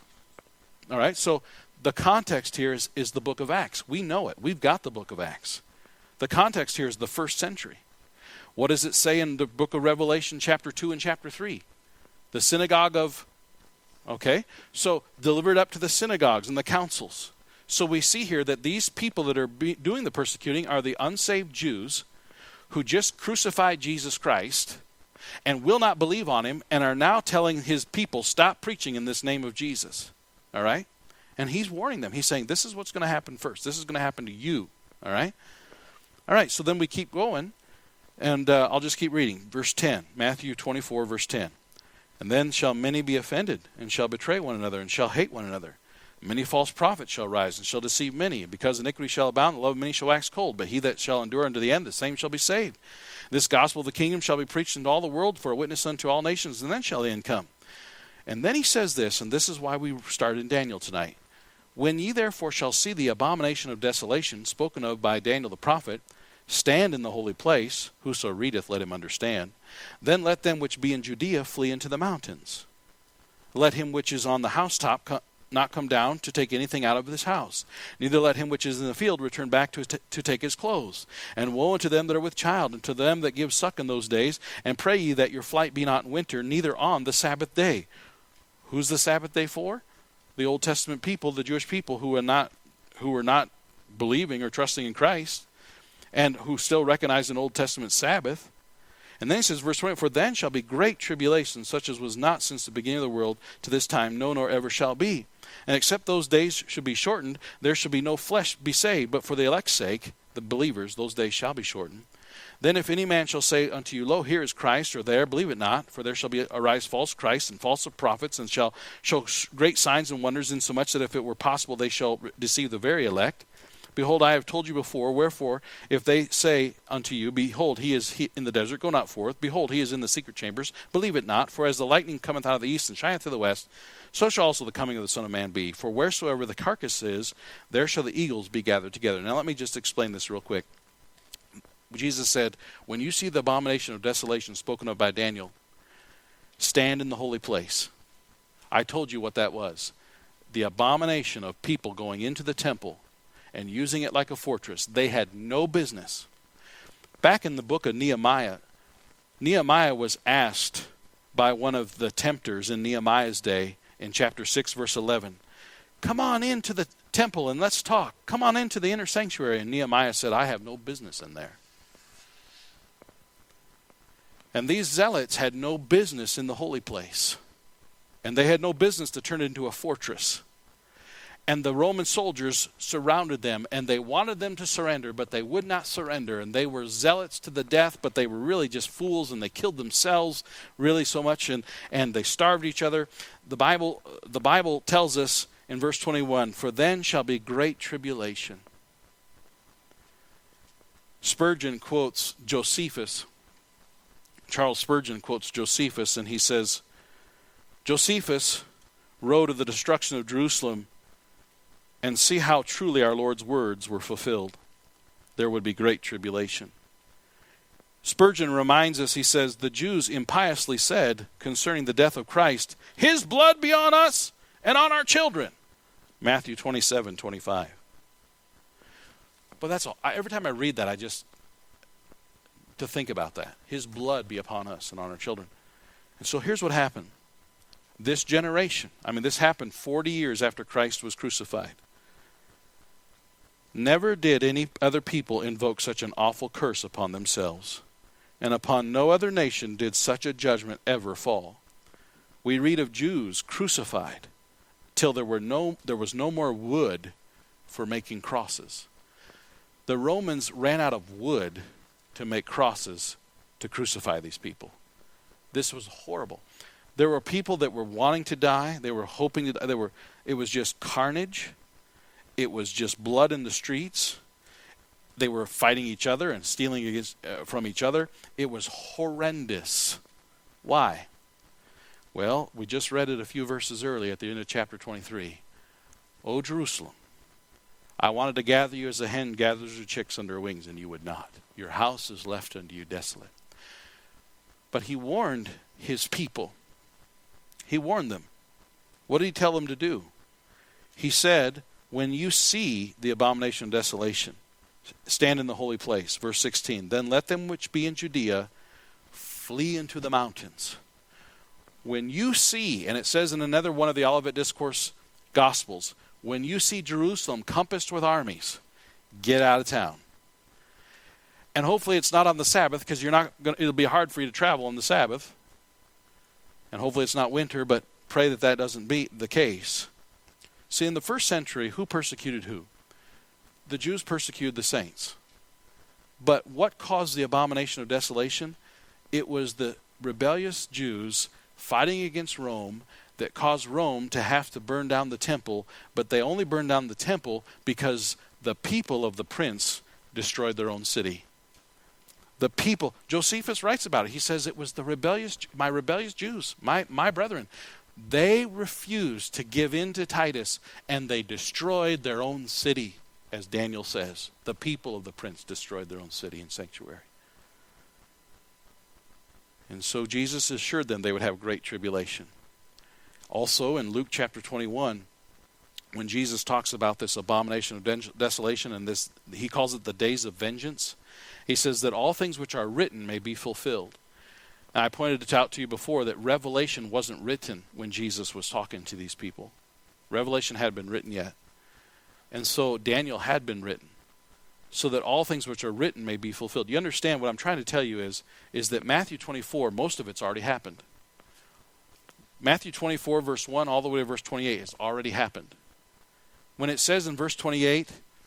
All right, so the context here is the book of Acts. We know it. We've got the book of Acts. The context here is the first century. What does it say in the book of Revelation chapter 2 and chapter 3? The synagogue of, okay, so delivered up to the synagogues and the councils. So we see here that these people that are doing the persecuting are the unsaved Jews who just crucified Jesus Christ and will not believe on him and are now telling his people, stop preaching in this name of Jesus. All right? And he's warning them. He's saying, this is what's going to happen first. This is going to happen to you. All right? All right, so then we keep going, and I'll just keep reading. Verse 10, Matthew 24, verse 10. And then shall many be offended, and shall betray one another, and shall hate one another. Many false prophets shall rise, and shall deceive many. And because iniquity shall abound, the love of many shall wax cold. But he that shall endure unto the end, the same shall be saved. This gospel of the kingdom shall be preached into all the world for a witness unto all nations, and then shall the end come. And then he says this, and this is why we started in Daniel tonight. When ye therefore shall see the abomination of desolation, spoken of by Daniel the prophet, stand in the holy place, whoso readeth, let him understand. Then let them which be in Judea flee into the mountains. Let him which is on the housetop not come down to take anything out of his house. Neither let him which is in the field return back to take his clothes. And woe unto them that are with child, and to them that give suck in those days. And pray ye that your flight be not in winter, neither on the Sabbath day. Who's the Sabbath day for? The Old Testament people, the Jewish people who were not believing or trusting in Christ, and who still recognize an Old Testament Sabbath. And then he says, verse 20, for then shall be great tribulation, such as was not since the beginning of the world to this time, no, nor ever shall be. And except those days should be shortened, there shall be no flesh be saved. But for the elect's sake, the believers, those days shall be shortened. Then if any man shall say unto you, lo, here is Christ, or there, believe it not. For there shall arise false Christs and false prophets, and shall show great signs and wonders, insomuch that if it were possible they shall deceive the very elect. Behold, I have told you before. Wherefore, if they say unto you, behold, he is in the desert, go not forth. Behold, he is in the secret chambers, believe it not. For as the lightning cometh out of the east and shineth to the west, so shall also the coming of the Son of Man be. For wheresoever the carcass is, there shall the eagles be gathered together. Now let me just explain this real quick. Jesus said, when you see the abomination of desolation spoken of by Daniel, stand in the holy place. I told you what that was. The abomination of people going into the temple and using it like a fortress. They had no business. Back in the book of Nehemiah, Nehemiah was asked by one of the tempters in Nehemiah's day in chapter 6, verse 11, come on into the temple and let's talk. Come on into the inner sanctuary. And Nehemiah said, I have no business in there. And these zealots had no business in the holy place. And they had no business to turn it into a fortress. And the Roman soldiers surrounded them, and they wanted them to surrender, but they would not surrender. And they were zealots to the death, but they were really just fools, and they killed themselves really so much, and they starved each other. The Bible tells us in verse 21, for then shall be great tribulation. Spurgeon quotes Josephus. Charles Spurgeon quotes Josephus, and he says, Josephus wrote of the destruction of Jerusalem, and see how truly our Lord's words were fulfilled. There would be great tribulation. Spurgeon reminds us, he says, the Jews impiously said concerning the death of Christ, his blood be on us and on our children. Matthew 27:25. But that's all. Every time I read that, I just to think about that. His blood be upon us and on our children. And so here's what happened. This generation, this happened 40 years after Christ was crucified. Never did any other people invoke such an awful curse upon themselves. And upon no other nation did such a judgment ever fall. We read of Jews crucified till there was no more wood for making crosses. The Romans ran out of wood to make crosses to crucify these people. This was horrible. There were people that were wanting to die. They were hoping to die. It was just carnage. It was just blood in the streets. They were fighting each other and stealing from each other. It was horrendous. Why? Well, we just read it a few verses early at the end of chapter 23. O Jerusalem, I wanted to gather you as a hen gathers her chicks under her wings, and you would not. Your house is left unto you desolate. But he warned his people. He warned them. What did he tell them to do? He said, when you see the abomination of desolation, stand in the holy place. Verse 16, then let them which be in Judea flee into the mountains. When you see, and it says in another one of the Olivet Discourse Gospels, when you see Jerusalem compassed with armies, get out of town. And hopefully it's not on the Sabbath, because it'll be hard for you to travel on the Sabbath. And hopefully it's not winter, but pray that doesn't be the case. See, in the first century, who persecuted who? The Jews persecuted the saints. But what caused the abomination of desolation? It was the rebellious Jews fighting against Rome that caused Rome to have to burn down the temple, but they only burned down the temple because the people of the prince destroyed their own city. The people, Josephus writes about it. He says it was my rebellious Jews, my brethren. They refused to give in to Titus, and they destroyed their own city, as Daniel says. The people of the prince destroyed their own city and sanctuary. And so Jesus assured them they would have great tribulation. Also in Luke chapter 21, when Jesus talks about this abomination of desolation, and this, he calls it the days of vengeance, he says that all things which are written may be fulfilled. Now, I pointed it out to you before that Revelation wasn't written when Jesus was talking to these people. Revelation hadn't been written yet. And so Daniel had been written, so that all things which are written may be fulfilled. You understand what I'm trying to tell you is that Matthew 24, most of it's already happened. Matthew 24, verse 1, all the way to verse 28 has already happened. When it says in verse 28,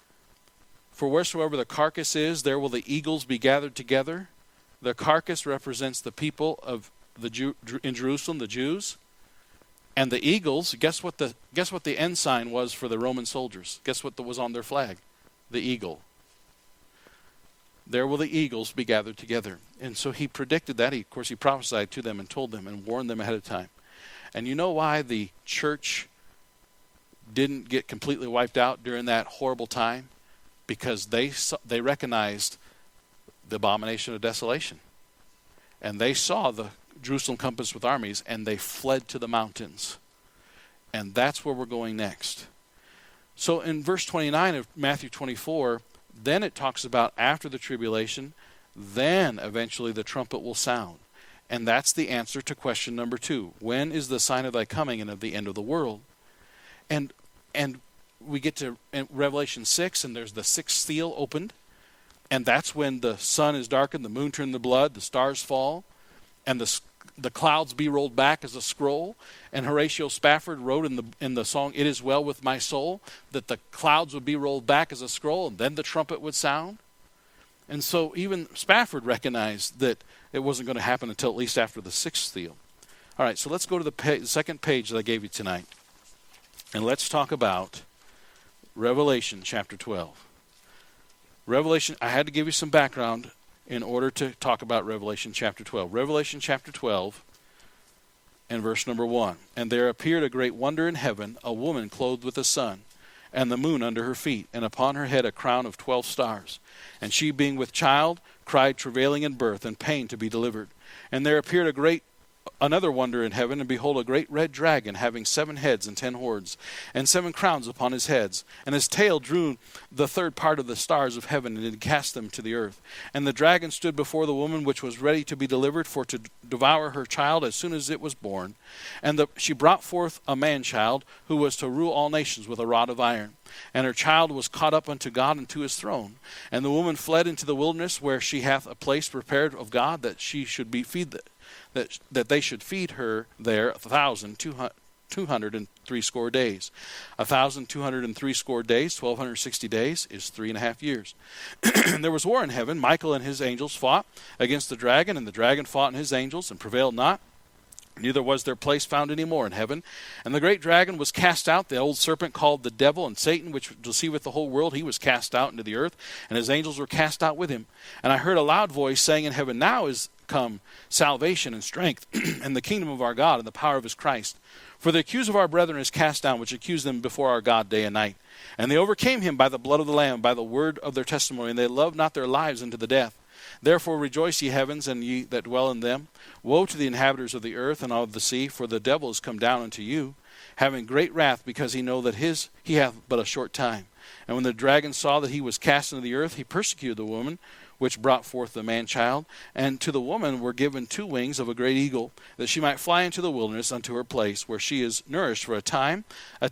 for wheresoever the carcass is, there will the eagles be gathered together. The carcass represents the people of in Jerusalem, the Jews. And the eagles, guess what the ensign was for the Roman soldiers? Guess what was on their flag? The eagle. There will the eagles be gathered together. And so he predicted that. Of course, he prophesied to them and told them and warned them ahead of time. And you know why the church didn't get completely wiped out during that horrible time? Because they recognized the abomination of desolation. And they saw the Jerusalem compassed with armies, and they fled to the mountains. And that's where we're going next. So in verse 29 of Matthew 24, then it talks about after the tribulation, then eventually the trumpet will sound. And that's the answer to question number 2. When is the sign of thy coming and of the end of the world? And we get to Revelation 6, and there's the sixth seal opened. And that's when the sun is darkened, the moon turned to blood, the stars fall, and the clouds be rolled back as a scroll. And Horatio Spafford wrote in the song, It Is Well With My Soul, that the clouds would be rolled back as a scroll, and then the trumpet would sound. And so even Spafford recognized that it wasn't going to happen until at least after the sixth seal. All right, so let's go to the second page that I gave you tonight. And let's talk about Revelation chapter 12. Revelation, I had to give you some background in order to talk about Revelation chapter 12. Revelation chapter 12 and verse number 1. And there appeared a great wonder in heaven, a woman clothed with the sun, and the moon under her feet, and upon her head a crown of 12 stars. And she, being with child, cried, travailing in birth, and pain to be delivered. And there appeared another wonder in heaven, and behold, a great red dragon, having 7 heads and 10 horns, and 7 crowns upon his heads. And his tail drew the third part of the stars of heaven, and did cast them to the earth. And the dragon stood before the woman which was ready to be delivered, for to devour her child as soon as it was born. And she brought forth a man-child, who was to rule all nations with a rod of iron. And her child was caught up unto God and to his throne. And the woman fled into the wilderness, where she hath a place prepared of God, that she should be that they should feed her there 1,260 days. 1,260 days, 1,260 days, is 3.5 years. And there was war in heaven. Michael and his angels fought against the dragon, and the dragon fought and his angels, and prevailed not. Neither was their place found any more in heaven. And the great dragon was cast out, the old serpent called the devil and Satan, which deceiveth the whole world. He was cast out into the earth, and his angels were cast out with him. And I heard a loud voice saying in heaven, Now is come salvation and strength, and the kingdom of our God, and the power of his Christ. For the accuser of our brethren is cast down, which accused them before our God day and night. And they overcame him by the blood of the Lamb, by the word of their testimony, and they loved not their lives unto the death. Therefore rejoice, ye heavens, and ye that dwell in them. Woe to the inhabitants of the earth and of the sea, for the devil is come down unto you, having great wrath, because he know that he hath but a short time. And when the dragon saw that he was cast into the earth, he persecuted the woman, which brought forth the man-child. And to the woman were given 2 wings of a great eagle, that she might fly into the wilderness unto her place, where she is nourished for a time,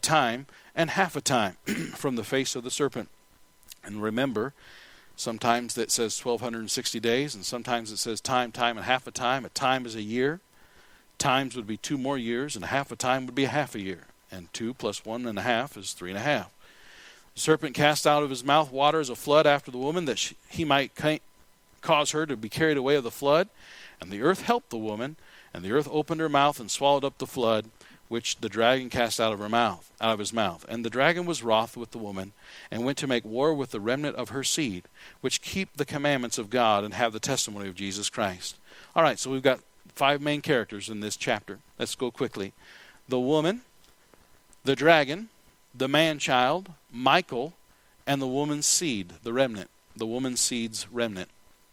and half a time from the face of the serpent. And remember, sometimes it says 1,260 days, and sometimes it says time, and half a time. A time is a year. Times would be 2 more years, and a half a time would be a half a year. And 2 plus 1.5 is 3.5. The serpent cast out of his mouth water as a flood after the woman, that he might cause her to be carried away of the flood. And the earth helped the woman, and the earth opened her mouth and swallowed up the flood, which the dragon cast out of his mouth. And the dragon was wroth with the woman, and went to make war with the remnant of her seed, which keep the commandments of God and have the testimony of Jesus Christ. All right, so we've got 5 main characters in this chapter. Let's go quickly. The woman, the dragon, the man-child, Michael, and the woman's seed, the remnant. The woman's seed's remnant.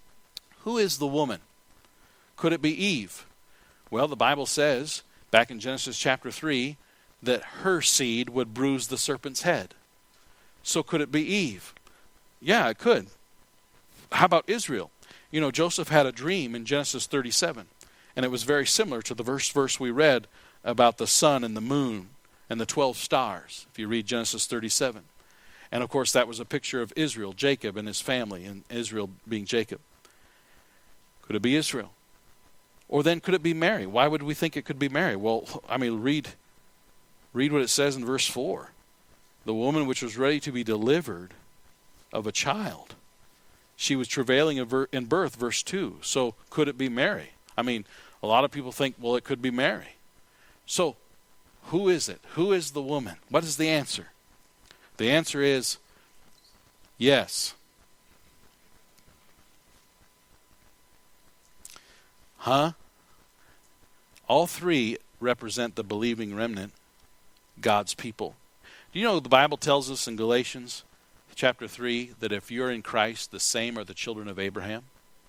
Who is the woman? Could it be Eve? Well, the Bible says, back in Genesis chapter 3, that her seed would bruise the serpent's head. So could it be Eve? Yeah, it could. How about Israel? You know, Joseph had a dream in Genesis 37, and it was very similar to the verse we read about the sun and the moon and the 12 stars, if you read Genesis 37. And of course, that was a picture of Israel, Jacob and his family, and Israel being Jacob. Could it be Israel? Or then could it be Mary? Why would we think it could be Mary? Well, I mean, read what it says in verse 4. The woman which was ready to be delivered of a child. She was travailing in birth, verse 2. So could it be Mary? I mean, a lot of people think, well, it could be Mary. So who is it? Who is the woman? What is the answer? The answer is yes. All 3 represent the believing remnant, God's people. Do you know the Bible tells us in Galatians chapter 3 that if you're in Christ, the same are the children of Abraham?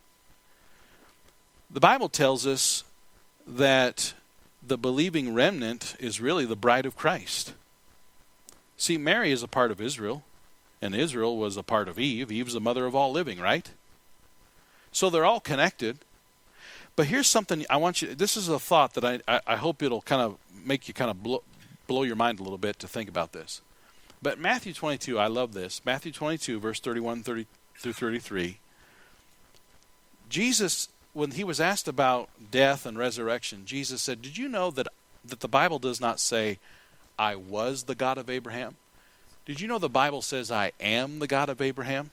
The Bible tells us that the believing remnant is really the bride of Christ. See, Mary is a part of Israel, and Israel was a part of Eve. Eve's the mother of all living, right? So they're all connected. But here's something I want you, this is a thought that I hope it'll kind of make you kind of blow your mind a little bit to think about this. But Matthew 22, I love this. Matthew 22, verse 31 through 33. Jesus, when he was asked about death and resurrection, Jesus said, did you know that the Bible does not say, I was the God of Abraham? Did you know the Bible says, I am the God of Abraham?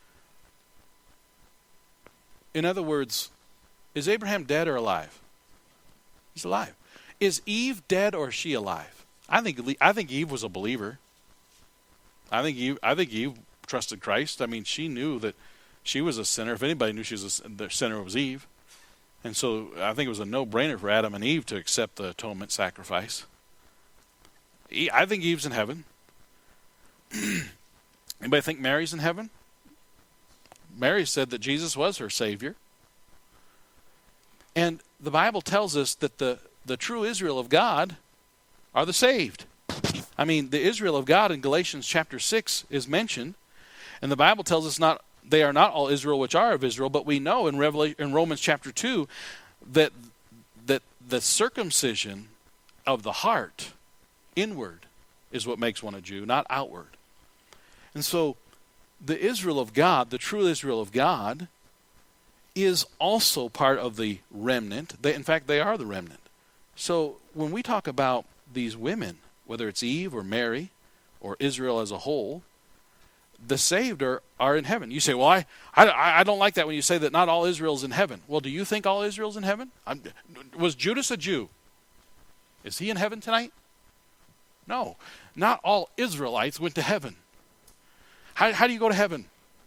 In other words, is Abraham dead or alive? He's alive. Is Eve dead or is she alive? I think Eve was a believer. I think Eve trusted Christ. I mean, she knew that she was a sinner. If anybody knew she was the sinner, it was Eve. And so I think it was a no-brainer for Adam and Eve to accept the atonement sacrifice. I think Eve's in heaven. Anybody think Mary's in heaven? Mary said that Jesus was her Savior. And the Bible tells us that the true Israel of God are the saved. I mean, the Israel of God in Galatians chapter 6 is mentioned. And the Bible tells us they are not all Israel which are of Israel, but we know in Romans chapter 2 that the circumcision of the heart, inward, is what makes one a Jew, not outward. And so the Israel of God, the true Israel of God, is also part of the remnant. In fact, they are the remnant. So when we talk about these women, whether it's Eve or Mary or Israel as a whole, the saved are in heaven. You say, well, I don't like that when you say that not all Israel's in heaven. Well, do you think all Israel's in heaven? Was Judas a Jew? Is he in heaven tonight? No. Not all Israelites went to heaven. How do you go to heaven?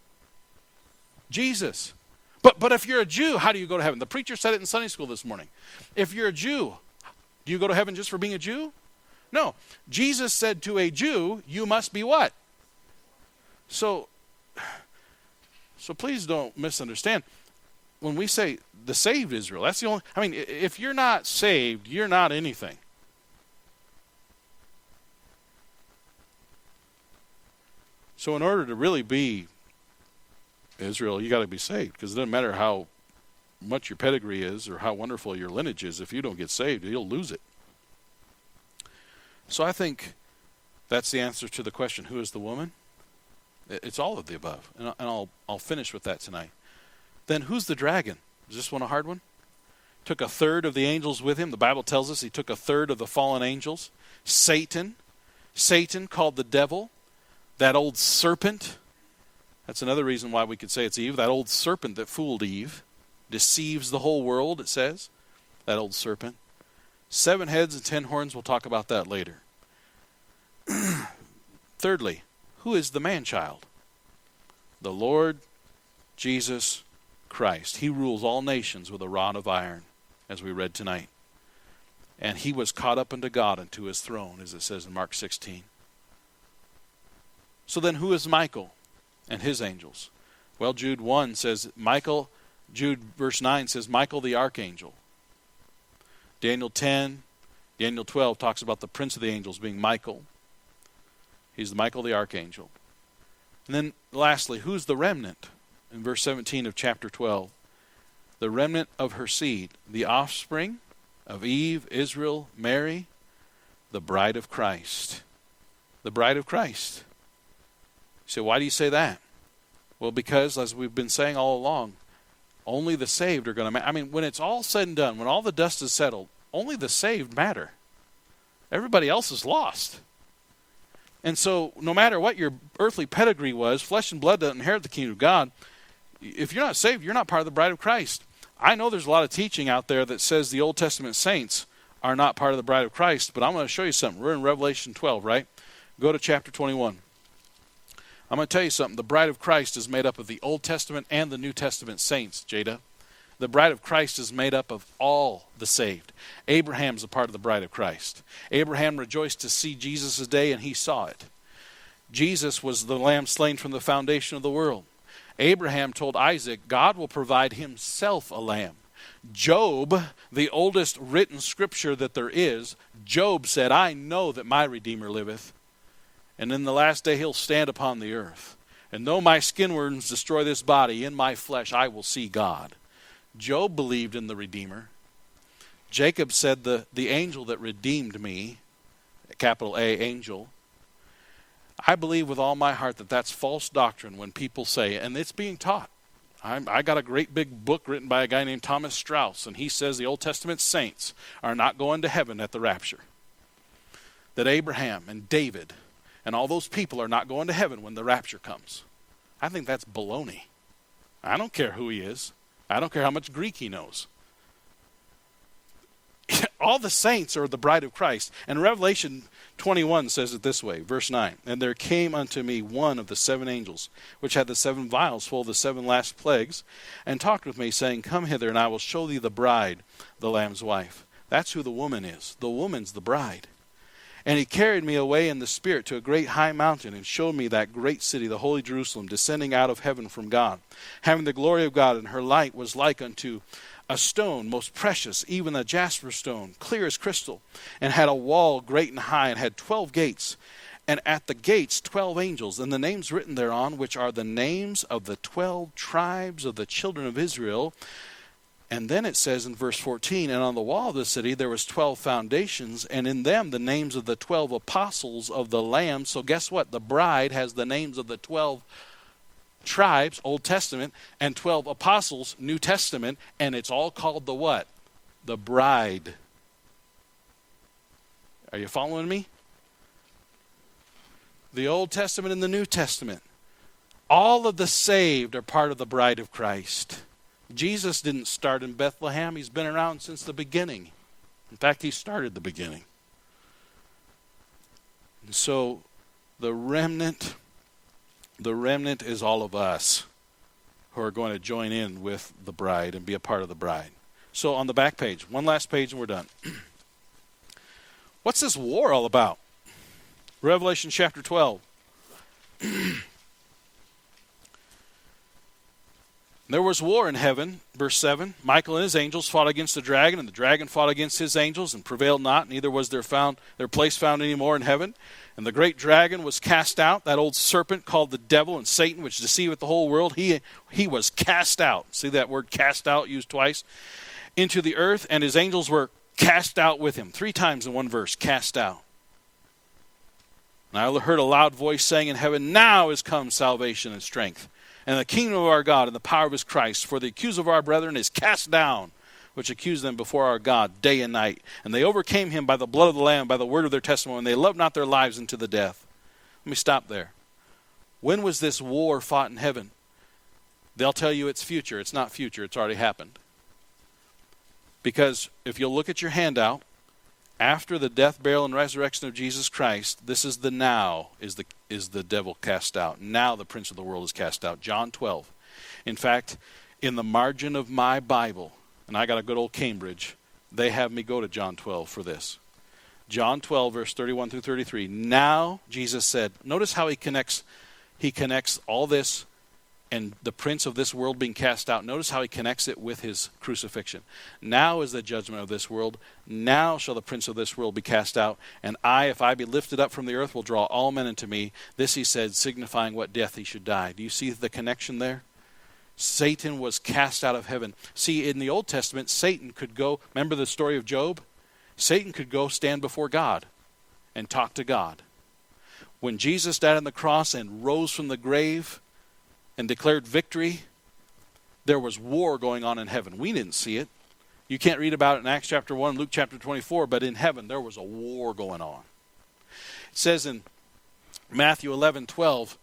Jesus. But if you're a Jew, how do you go to heaven? The preacher said it in Sunday school this morning. If you're a Jew, do you go to heaven just for being a Jew? No. Jesus said to a Jew, you must be what? So please don't misunderstand. when we say the saved Israel, that's the only, if you're not saved, you're not anything. So in order to really be Israel, you got to be saved, because it doesn't matter how much your pedigree is or how wonderful your lineage is. If you don't get saved, you'll lose it. So I think that's the answer to the question, who is the woman? It's all of the above. And I'll finish with that tonight. Then who's the dragon? Is this one a hard one? Took a third of the angels with him. The Bible tells us he took a third of the fallen angels. Satan called the devil, that old serpent. That's another reason why we could say it's Eve. That old serpent that fooled Eve. Deceives the whole world, it says. That old serpent. 7 heads and 10 horns. We'll talk about that later. Thirdly, who is the man-child? The Lord Jesus Christ. He rules all nations with a rod of iron, as we read tonight. And he was caught up unto God and to his throne, as it says in Mark 16. So then who is Michael and his angels? Well, Jude 1 says Jude verse 9 says Michael the archangel. Daniel 10, Daniel 12 talks about the prince of the angels being Michael. He's Michael the archangel. And then lastly, who's the remnant? In verse 17 of chapter 12. The remnant of her seed, the offspring of Eve, Israel, Mary, the bride of Christ. The bride of Christ. You say, why do you say that? Well, because, as we've been saying all along, only the saved are going to matter. When it's all said and done, when all the dust is settled, only the saved matter. Everybody else is lost. And so, no matter what your earthly pedigree was, flesh and blood doesn't inherit the kingdom of God. If you're not saved, you're not part of the bride of Christ. I know there's a lot of teaching out there that says the Old Testament saints are not part of the bride of Christ, but I'm going to show you something. We're in Revelation 12, right? Go to chapter 21. I'm going to tell you something. The bride of Christ is made up of the Old Testament and the New Testament saints, Jada. The bride of Christ is made up of all the saved. Abraham's a part of the bride of Christ. Abraham rejoiced to see Jesus' day, and he saw it. Jesus was the lamb slain from the foundation of the world. Abraham told Isaac, God will provide himself a lamb. Job, the oldest written scripture that there is, Job said, I know that my Redeemer liveth, and in the last day he'll stand upon the earth. And though my skin wounds destroy this body, in my flesh I will see God. Job believed in the Redeemer. Jacob said, the angel that redeemed me, capital A, angel. I believe with all my heart that that's false doctrine when people say, and it's being taught. I got a great big book written by a guy named Thomas Strauss, and he says the Old Testament saints are not going to heaven at the rapture. That Abraham and David and all those people are not going to heaven when the rapture comes. I think that's baloney. I don't care who he is. I don't care how much Greek he knows. All the saints are the bride of Christ. And Revelation 21 says it this way, verse 9. And there came unto me one of the 7 angels, which had the 7 vials full of the 7 last plagues, and talked with me, saying, Come hither, and I will show thee the bride, the Lamb's wife. That's who the woman is. The woman's the bride. And he carried me away in the Spirit to a great high mountain, and showed me that great city, the holy Jerusalem, descending out of heaven from God, having the glory of God, and her light was like unto a stone most precious, even a jasper stone, clear as crystal, and had a wall great and high, and had 12 gates, and at the gates 12 angels, and the names written thereon, which are the names of the 12 tribes of the children of Israel. And then it says in verse 14, and on the wall of the city there was 12 foundations, and in them the names of the 12 apostles of the Lamb. So guess what? The bride has the names of the 12 tribes, Old Testament, and 12 apostles, New Testament, and it's all called the what? The bride. Are you following me? The Old Testament and the New Testament. All of the saved are part of the bride of Christ. Jesus didn't start in Bethlehem. He's been around since the beginning. In fact, he started the beginning. And so the remnant is all of us who are going to join in with the bride and be a part of the bride. So on the back page, one last page and we're done. What's this war all about? Revelation chapter 12. There was war in heaven, verse 7. Michael and his angels fought against the dragon, and the dragon fought against his angels and prevailed not, neither was their place found any more in heaven. And the great dragon was cast out, that old serpent called the devil and Satan, which deceiveth the whole world. He was cast out. See that word cast out used twice? Into the earth, and his angels were cast out with him. 3 times in one verse, cast out. And I heard a loud voice saying in heaven, now is come salvation and strength, and the kingdom of our God and the power of his Christ. For the accuser of our brethren is cast down, which accused them before our God day and night. And they overcame him by the blood of the Lamb, by the word of their testimony, and they loved not their lives unto the death. Let me stop there. When was this war fought in heaven? They'll tell you it's future. It's not future. It's already happened. Because if you'll look at your handout, after the death, burial, and resurrection of Jesus Christ, this is the now is the devil cast out. Now the prince of the world is cast out. John 12. In fact, in the margin of my Bible, and I got a good old Cambridge, they have me go to John 12 for this. John 12, verse 31 through 33. Now, Jesus said, notice how he connects all this and the prince of this world being cast out. Notice how he connects it with his crucifixion. Now is the judgment of this world. Now shall the prince of this world be cast out. And I, if I be lifted up from the earth, will draw all men unto me. This he said, signifying what death he should die. Do you see the connection there? Satan was cast out of heaven. See, in the Old Testament, Satan could go, remember the story of Job? Satan could go stand before God and talk to God. When Jesus died on the cross and rose from the grave and declared victory, there was war going on in heaven. We didn't see it. You can't read about it in Acts chapter 1, Luke chapter 24, but in heaven there was a war going on. It says in Matthew 11:12,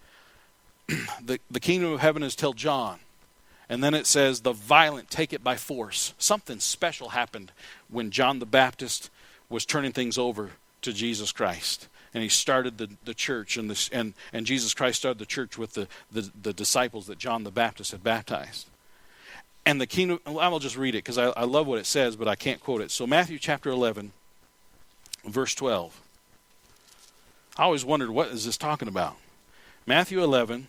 the kingdom of heaven is till John. And then it says, the violent take it by force. Something special happened when John the Baptist was turning things over to Jesus Christ. And he started the church, and Jesus Christ started the church with the disciples that John the Baptist had baptized. And the kingdom, I will just read it because I love what it says, but I can't quote it. So Matthew chapter 11, verse 12. I always wondered, what is this talking about? Matthew 11.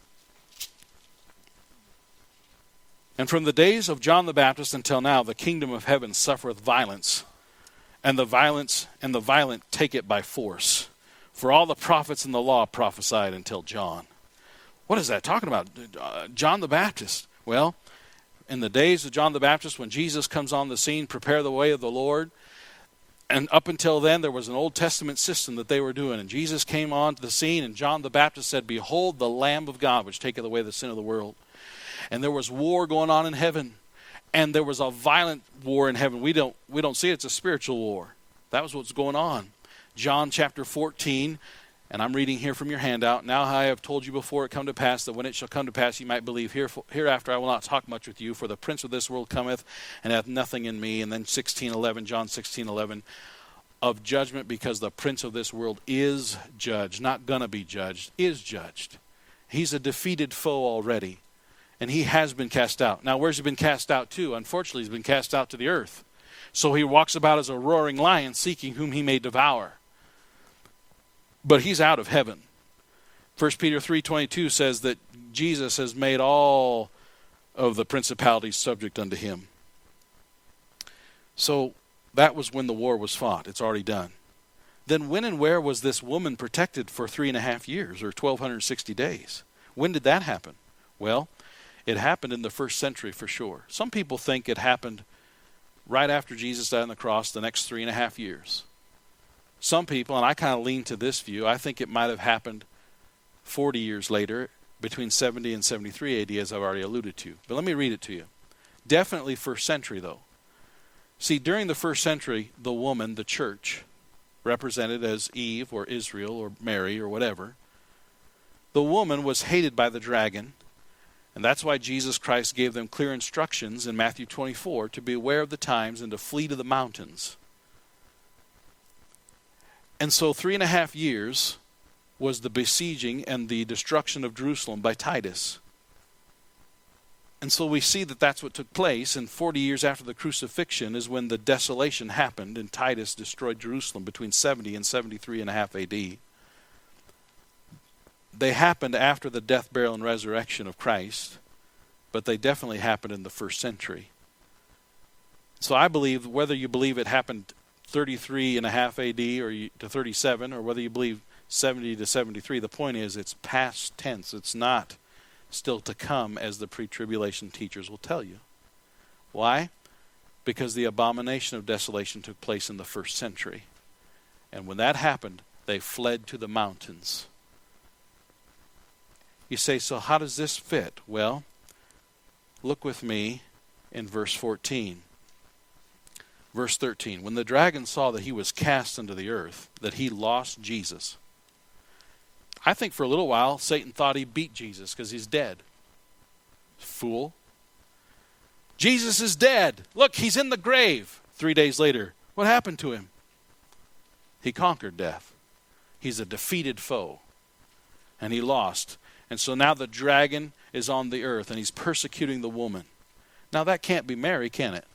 And from the days of John the Baptist until now, the kingdom of heaven suffereth violence, and the violent take it by force. For all the prophets in the law prophesied until John. What is that talking about? John the Baptist. Well, in the days of John the Baptist, when Jesus comes on the scene, prepare the way of the Lord. And up until then, there was an Old Testament system that they were doing. And Jesus came on to the scene, and John the Baptist said, behold the Lamb of God, which taketh away the sin of the world. And there was war going on in heaven. And there was a violent war in heaven. We don't see it. It's a spiritual war. That was what's going on. John chapter 14, and I'm reading here from your handout. Now I have told you before it come to pass, that when it shall come to pass, you might believe. Hereafter I will not talk much with you, for the prince of this world cometh, and hath nothing in me. And then 16:11, John 16:11, of judgment, because the prince of this world is judged. Not gonna be judged, is judged. He's a defeated foe already, and he has been cast out. Now where's he been cast out to? Unfortunately, he's been cast out to the earth. So he walks about as a roaring lion, seeking whom he may devour. But he's out of heaven. 1 Peter 3:22 says that Jesus has made all of the principalities subject unto him. So that was when the war was fought. It's already done. Then when and where was this woman protected for 3.5 years, or 1,260 days? When did that happen? Well, it happened in the first century for sure. Some people think it happened right after Jesus died on the cross, the next 3.5 years. Some people, and I kind of lean to this view, I think it might have happened 40 years later, between 70 and 73 AD, as I've already alluded to. But let me read it to you. Definitely first century, though. See, during the first century, the woman, the church, represented as Eve or Israel or Mary or whatever, the woman was hated by the dragon. And that's why Jesus Christ gave them clear instructions in Matthew 24 to be aware of the times and to flee to the mountains. And so 3.5 years was the besieging and the destruction of Jerusalem by Titus. And so we see that that's what took place, and 40 years after the crucifixion is when the desolation happened, and Titus destroyed Jerusalem between 70 and 73.5 AD. They happened after the death, burial, and resurrection of Christ. but they definitely happened in the first century. So I believe, whether you believe it happened 33 and a half AD to 37, or whether you believe 70 to 73, the point is it's past tense. It's not still to come, as the pre-tribulation teachers will tell you. Why? Because the abomination of desolation took place in the first century. And when that happened, they fled to the mountains. You say, so how does this fit? Well, look with me in verse 14. Verse 13, when the dragon saw that he was cast into the earth, that he lost Jesus. I think for a little while, Satan thought he beat Jesus because he's dead. Fool. Jesus is dead. Look, he's in the grave. 3 days later, what happened to him? He conquered death. He's a defeated foe. And he lost. And so now the dragon is on the earth and he's persecuting the woman. Now that can't be Mary, can it?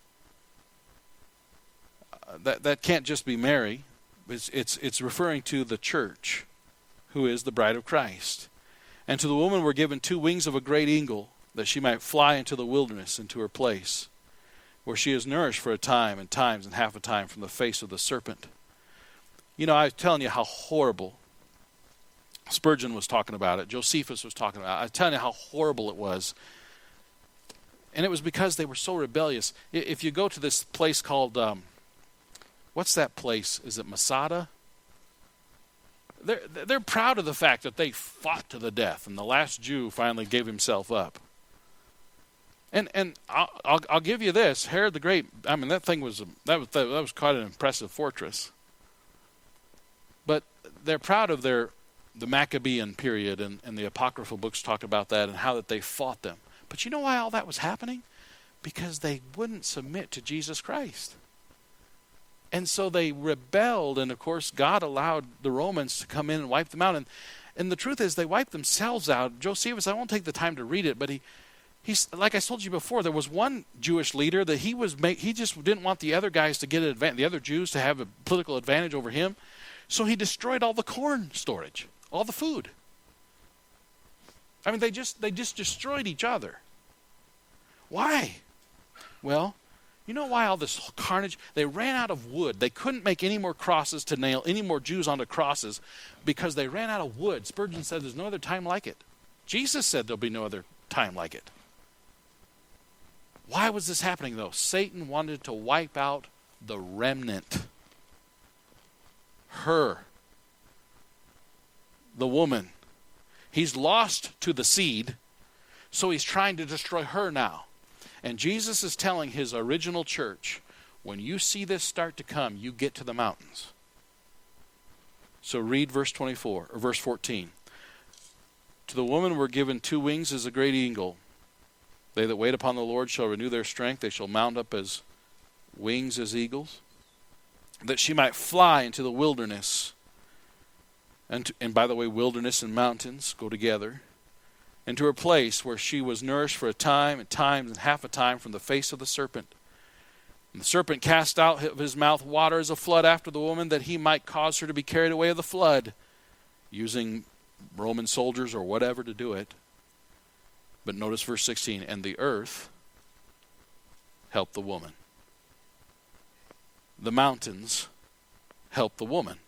That can't just be Mary. It's referring to the church, who is the bride of Christ. And to the woman were given 2 wings of a great eagle, that she might fly into the wilderness, into her place, where she is nourished for a time and times and half a time from the face of the serpent. You know, I was telling you how horrible. Spurgeon was talking about it. Josephus was talking about it. I was telling you how horrible it was. And it was because they were so rebellious. If you go to this place called, what's that place? Is it Masada? They're proud of the fact that they fought to the death, and the last Jew finally gave himself up. And I'll give you this: Herod the Great. I mean, that thing was quite an impressive fortress. But they're proud of the Maccabean period, and the apocryphal books talk about that and how that they fought them. But you know why all that was happening? Because they wouldn't submit to Jesus Christ. And so they rebelled, and of course God allowed the Romans to come in and wipe them out. And the truth is, they wiped themselves out. Josephus, I won't take the time to read it, but he's like I told you before, there was one Jewish leader that he just didn't want the other guys to get an advantage, the other Jews to have a political advantage over him. So he destroyed all the corn storage, all the food. I mean, they just destroyed each other. Why? Well, you know why all this carnage? They ran out of wood. They couldn't make any more crosses to nail any more Jews onto crosses because they ran out of wood. Spurgeon said there's no other time like it. Jesus said there'll be no other time like it. Why was this happening, though? Satan wanted to wipe out the remnant. Her. The woman. He's lost to the seed, so he's trying to destroy her now. And Jesus is telling his original church, when you see this start to come, you get to the mountains. So read verse 24 or verse 14. To the woman were given 2 wings as a great eagle. They that wait upon the Lord shall renew their strength. They shall mount up as wings as eagles. That she might fly into the wilderness. And by the way, wilderness and mountains go together. Into her place where she was nourished for a time and times and half a time from the face of the serpent. And the serpent cast out of his mouth water as a flood after the woman, that he might cause her to be carried away of the flood, using Roman soldiers or whatever to do it. But notice verse 16, and the earth helped the woman. The mountains helped the woman.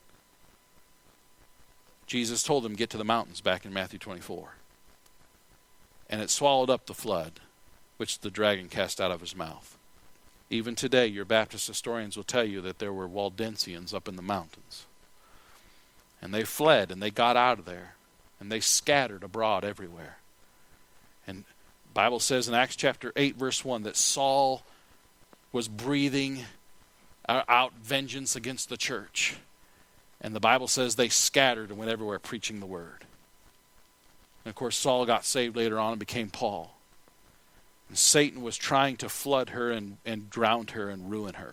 Jesus told them, get to the mountains, back in Matthew 24. And it swallowed up the flood, which the dragon cast out of his mouth. Even today, your Baptist historians will tell you that there were Waldensians up in the mountains. And they fled, and they got out of there, and they scattered abroad everywhere. And the Bible says in Acts chapter 8, verse 1, that Saul was breathing out vengeance against the church. And the Bible says they scattered and went everywhere preaching the word. And of course, Saul got saved later on and became Paul. And Satan was trying to flood her and drown her and ruin her.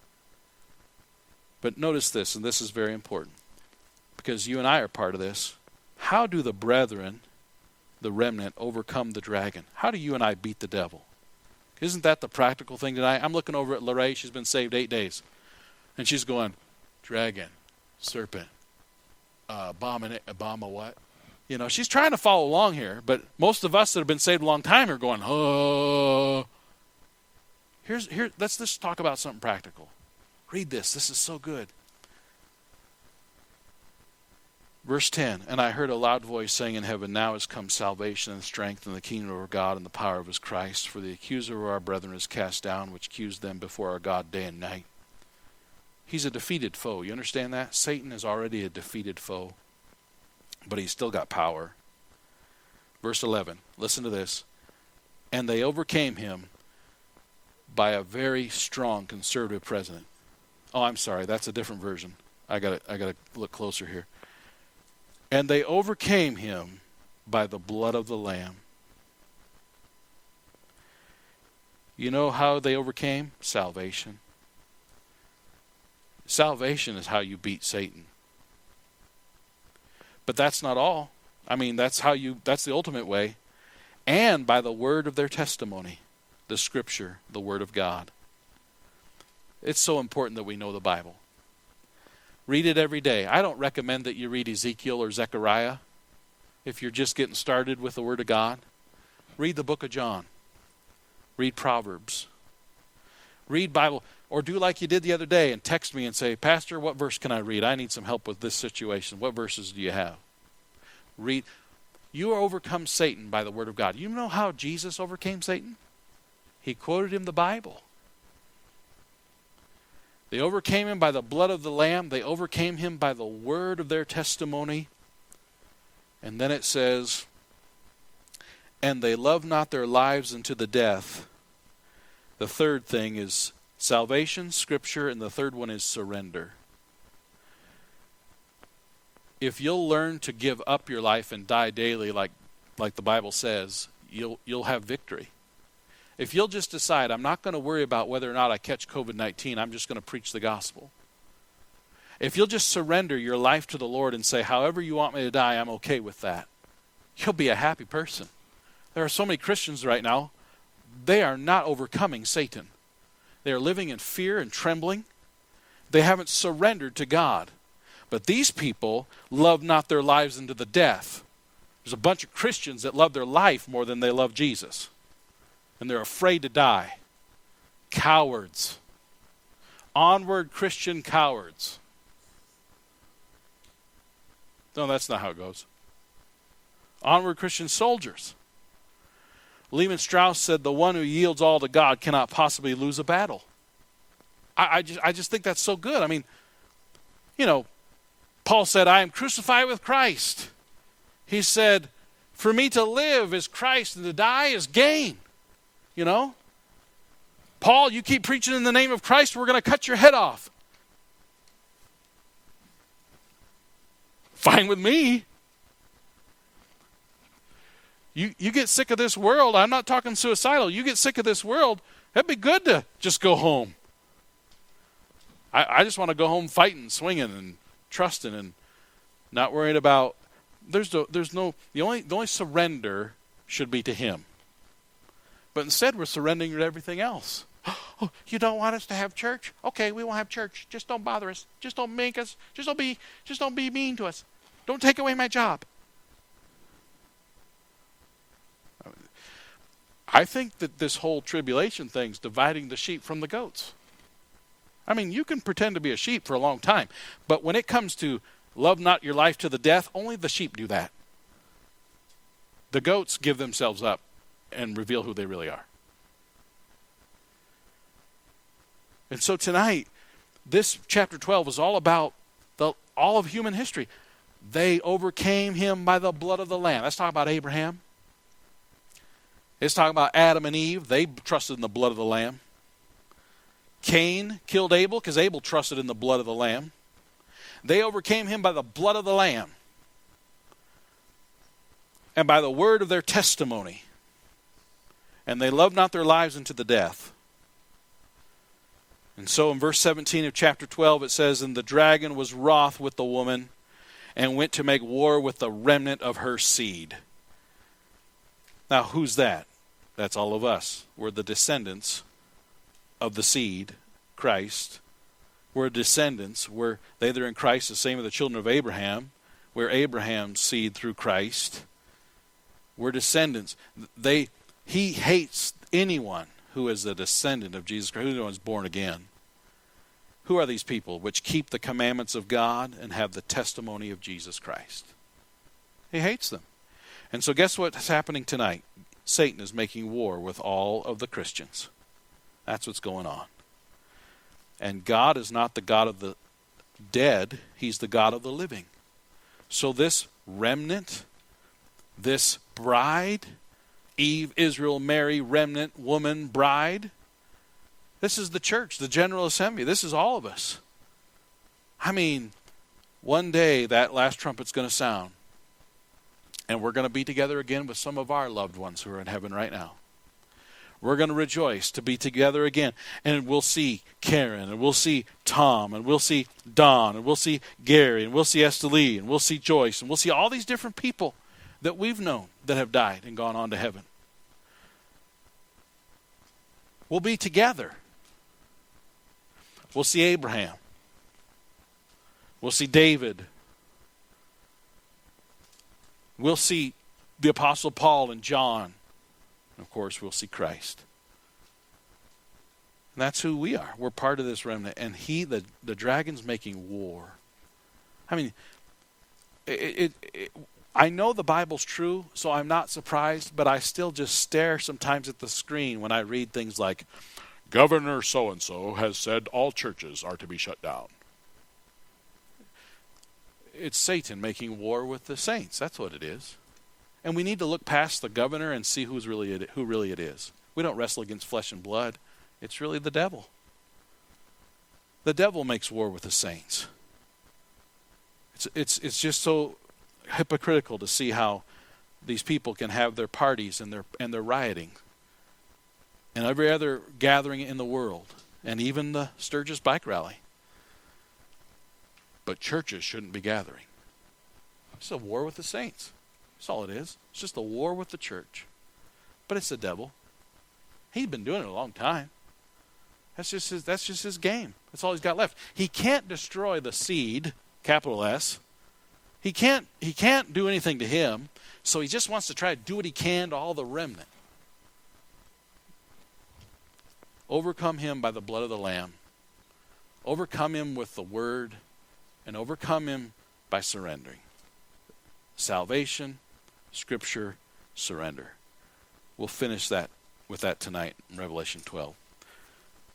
But notice this, and this is very important, because you and I are part of this. How do the brethren, the remnant, overcome the dragon? How do you and I beat the devil? Isn't that the practical thing tonight? I'm looking over at Lorraine. She's been saved 8 days. And she's going, dragon, serpent, Obama what? You know, she's trying to follow along here, but most of us that have been saved a long time are going, oh. Let's just talk about something practical. Read this. This is so good. Verse 10, and I heard a loud voice saying in heaven, now has come salvation and strength and the kingdom of our God and the power of his Christ. For the accuser of our brethren is cast down, which accused them before our God day and night. He's a defeated foe. You understand that? Satan is already a defeated foe, but he's still got power. Verse 11, listen to this. And they overcame him by a very strong conservative president. Oh, I'm sorry, that's a different version. I gotta look closer here. And they overcame him by the blood of the Lamb. You know how they overcame? Salvation. Salvation is how you beat Satan. But that's not all. I mean, that's the ultimate way. And by the word of their testimony, the Scripture, the Word of God. It's so important that we know the Bible. Read it every day. I don't recommend that you read Ezekiel or Zechariah if you're just getting started with the Word of God. Read the book of John. Read Proverbs. Read Bible. Or do like you did the other day and text me and say, Pastor, what verse can I read? I need some help with this situation. What verses do you have? Read. You overcome Satan by the Word of God. You know how Jesus overcame Satan? He quoted him the Bible. They overcame him by the blood of the Lamb. They overcame him by the word of their testimony. And then it says, and they loved not their lives unto the death. The third thing is salvation, Scripture, and the third one is surrender. If you'll learn to give up your life and die daily like the Bible says, you'll have victory. If you'll just decide, I'm not going to worry about whether or not I catch COVID-19, I'm just going to preach the gospel. If you'll just surrender your life to the Lord and say, however you want me to die, I'm okay with that, you'll be a happy person. There are so many Christians right now, they are not overcoming Satan. They are living in fear and trembling. They haven't surrendered to God. But these people love not their lives unto the death. There's a bunch of Christians that love their life more than they love Jesus. And they're afraid to die. Cowards. Onward Christian cowards. No, that's not how it goes. Onward Christian soldiers. Lehman Strauss said, the one who yields all to God cannot possibly lose a battle. I just think that's so good. I mean, you know, Paul said, I am crucified with Christ. He said, for me to live is Christ and to die is gain. You know? Paul, you keep preaching in the name of Christ, we're going to cut your head off. Fine with me. You get sick of this world. I'm not talking suicidal. You get sick of this world, it'd be good to just go home. I just want to go home fighting, swinging, and trusting, and not worrying about. The only surrender should be to Him. But instead, we're surrendering to everything else. Oh, you don't want us to have church? Okay, we won't have church. Just don't bother us. Just don't make us. Just don't be mean to us. Don't take away my job. I think that this whole tribulation thing's dividing the sheep from the goats. I mean, you can pretend to be a sheep for a long time, but when it comes to love not your life to the death, only the sheep do that. The goats give themselves up and reveal who they really are. And so tonight, this chapter 12 is all about all of human history. They overcame him by the blood of the Lamb. Let's talk about Abraham. It's talking about Adam and Eve. They trusted in the blood of the Lamb. Cain killed Abel because Abel trusted in the blood of the Lamb. They overcame him by the blood of the Lamb and by the word of their testimony. And they loved not their lives unto the death. And so in verse 17 of chapter 12 it says, and the dragon was wroth with the woman and went to make war with the remnant of her seed. Now who's that? That's all of us. We're the descendants of the seed, Christ. We're descendants. We're they that are in Christ, the same as the children of Abraham. We're Abraham's seed through Christ. We're descendants. He hates anyone who is a descendant of Jesus Christ, who is born again. Who are these people which keep the commandments of God and have the testimony of Jesus Christ? He hates them. And so guess what's happening tonight? Satan is making war with all of the Christians. That's what's going on. And God is not the God of the dead. He's the God of the living. So this remnant, this bride, Eve, Israel, Mary, remnant, woman, bride, this is the church, the General Assembly. This is all of us. I mean, one day that last trumpet's going to sound. And we're going to be together again with some of our loved ones who are in heaven right now. We're going to rejoice to be together again. And we'll see Karen, and we'll see Tom, and we'll see Don, and we'll see Gary, and we'll see Esther Lee, and we'll see Joyce, and we'll see all these different people that we've known that have died and gone on to heaven. We'll be together. We'll see Abraham. We'll see David. We'll see the Apostle Paul and John. And of course, we'll see Christ. And that's who we are. We're part of this remnant. And the dragon's making war. I mean, I know the Bible's true, so I'm not surprised, but I still just stare sometimes at the screen when I read things like, Governor so-and-so has said all churches are to be shut down. It's Satan making war with the saints. That's what it is. And we need to look past the governor and see who really it is. We don't wrestle against flesh and blood. It's really the devil. The devil makes war with the saints. It's just so hypocritical to see how these people can have their parties and their rioting and every other gathering in the world, and even the Sturgis bike rally. But churches shouldn't be gathering. It's a war with the saints. That's all it is. It's just a war with the church. But it's the devil. He's been doing it a long time. That's just his game. That's all he's got left. He can't destroy the seed, capital S. He can't do anything to him, so he just wants to try to do what he can to all the remnant. Overcome him by the blood of the Lamb. Overcome him with the word, and overcome him by surrendering. Salvation, Scripture, surrender. We'll finish that with that tonight in Revelation 12.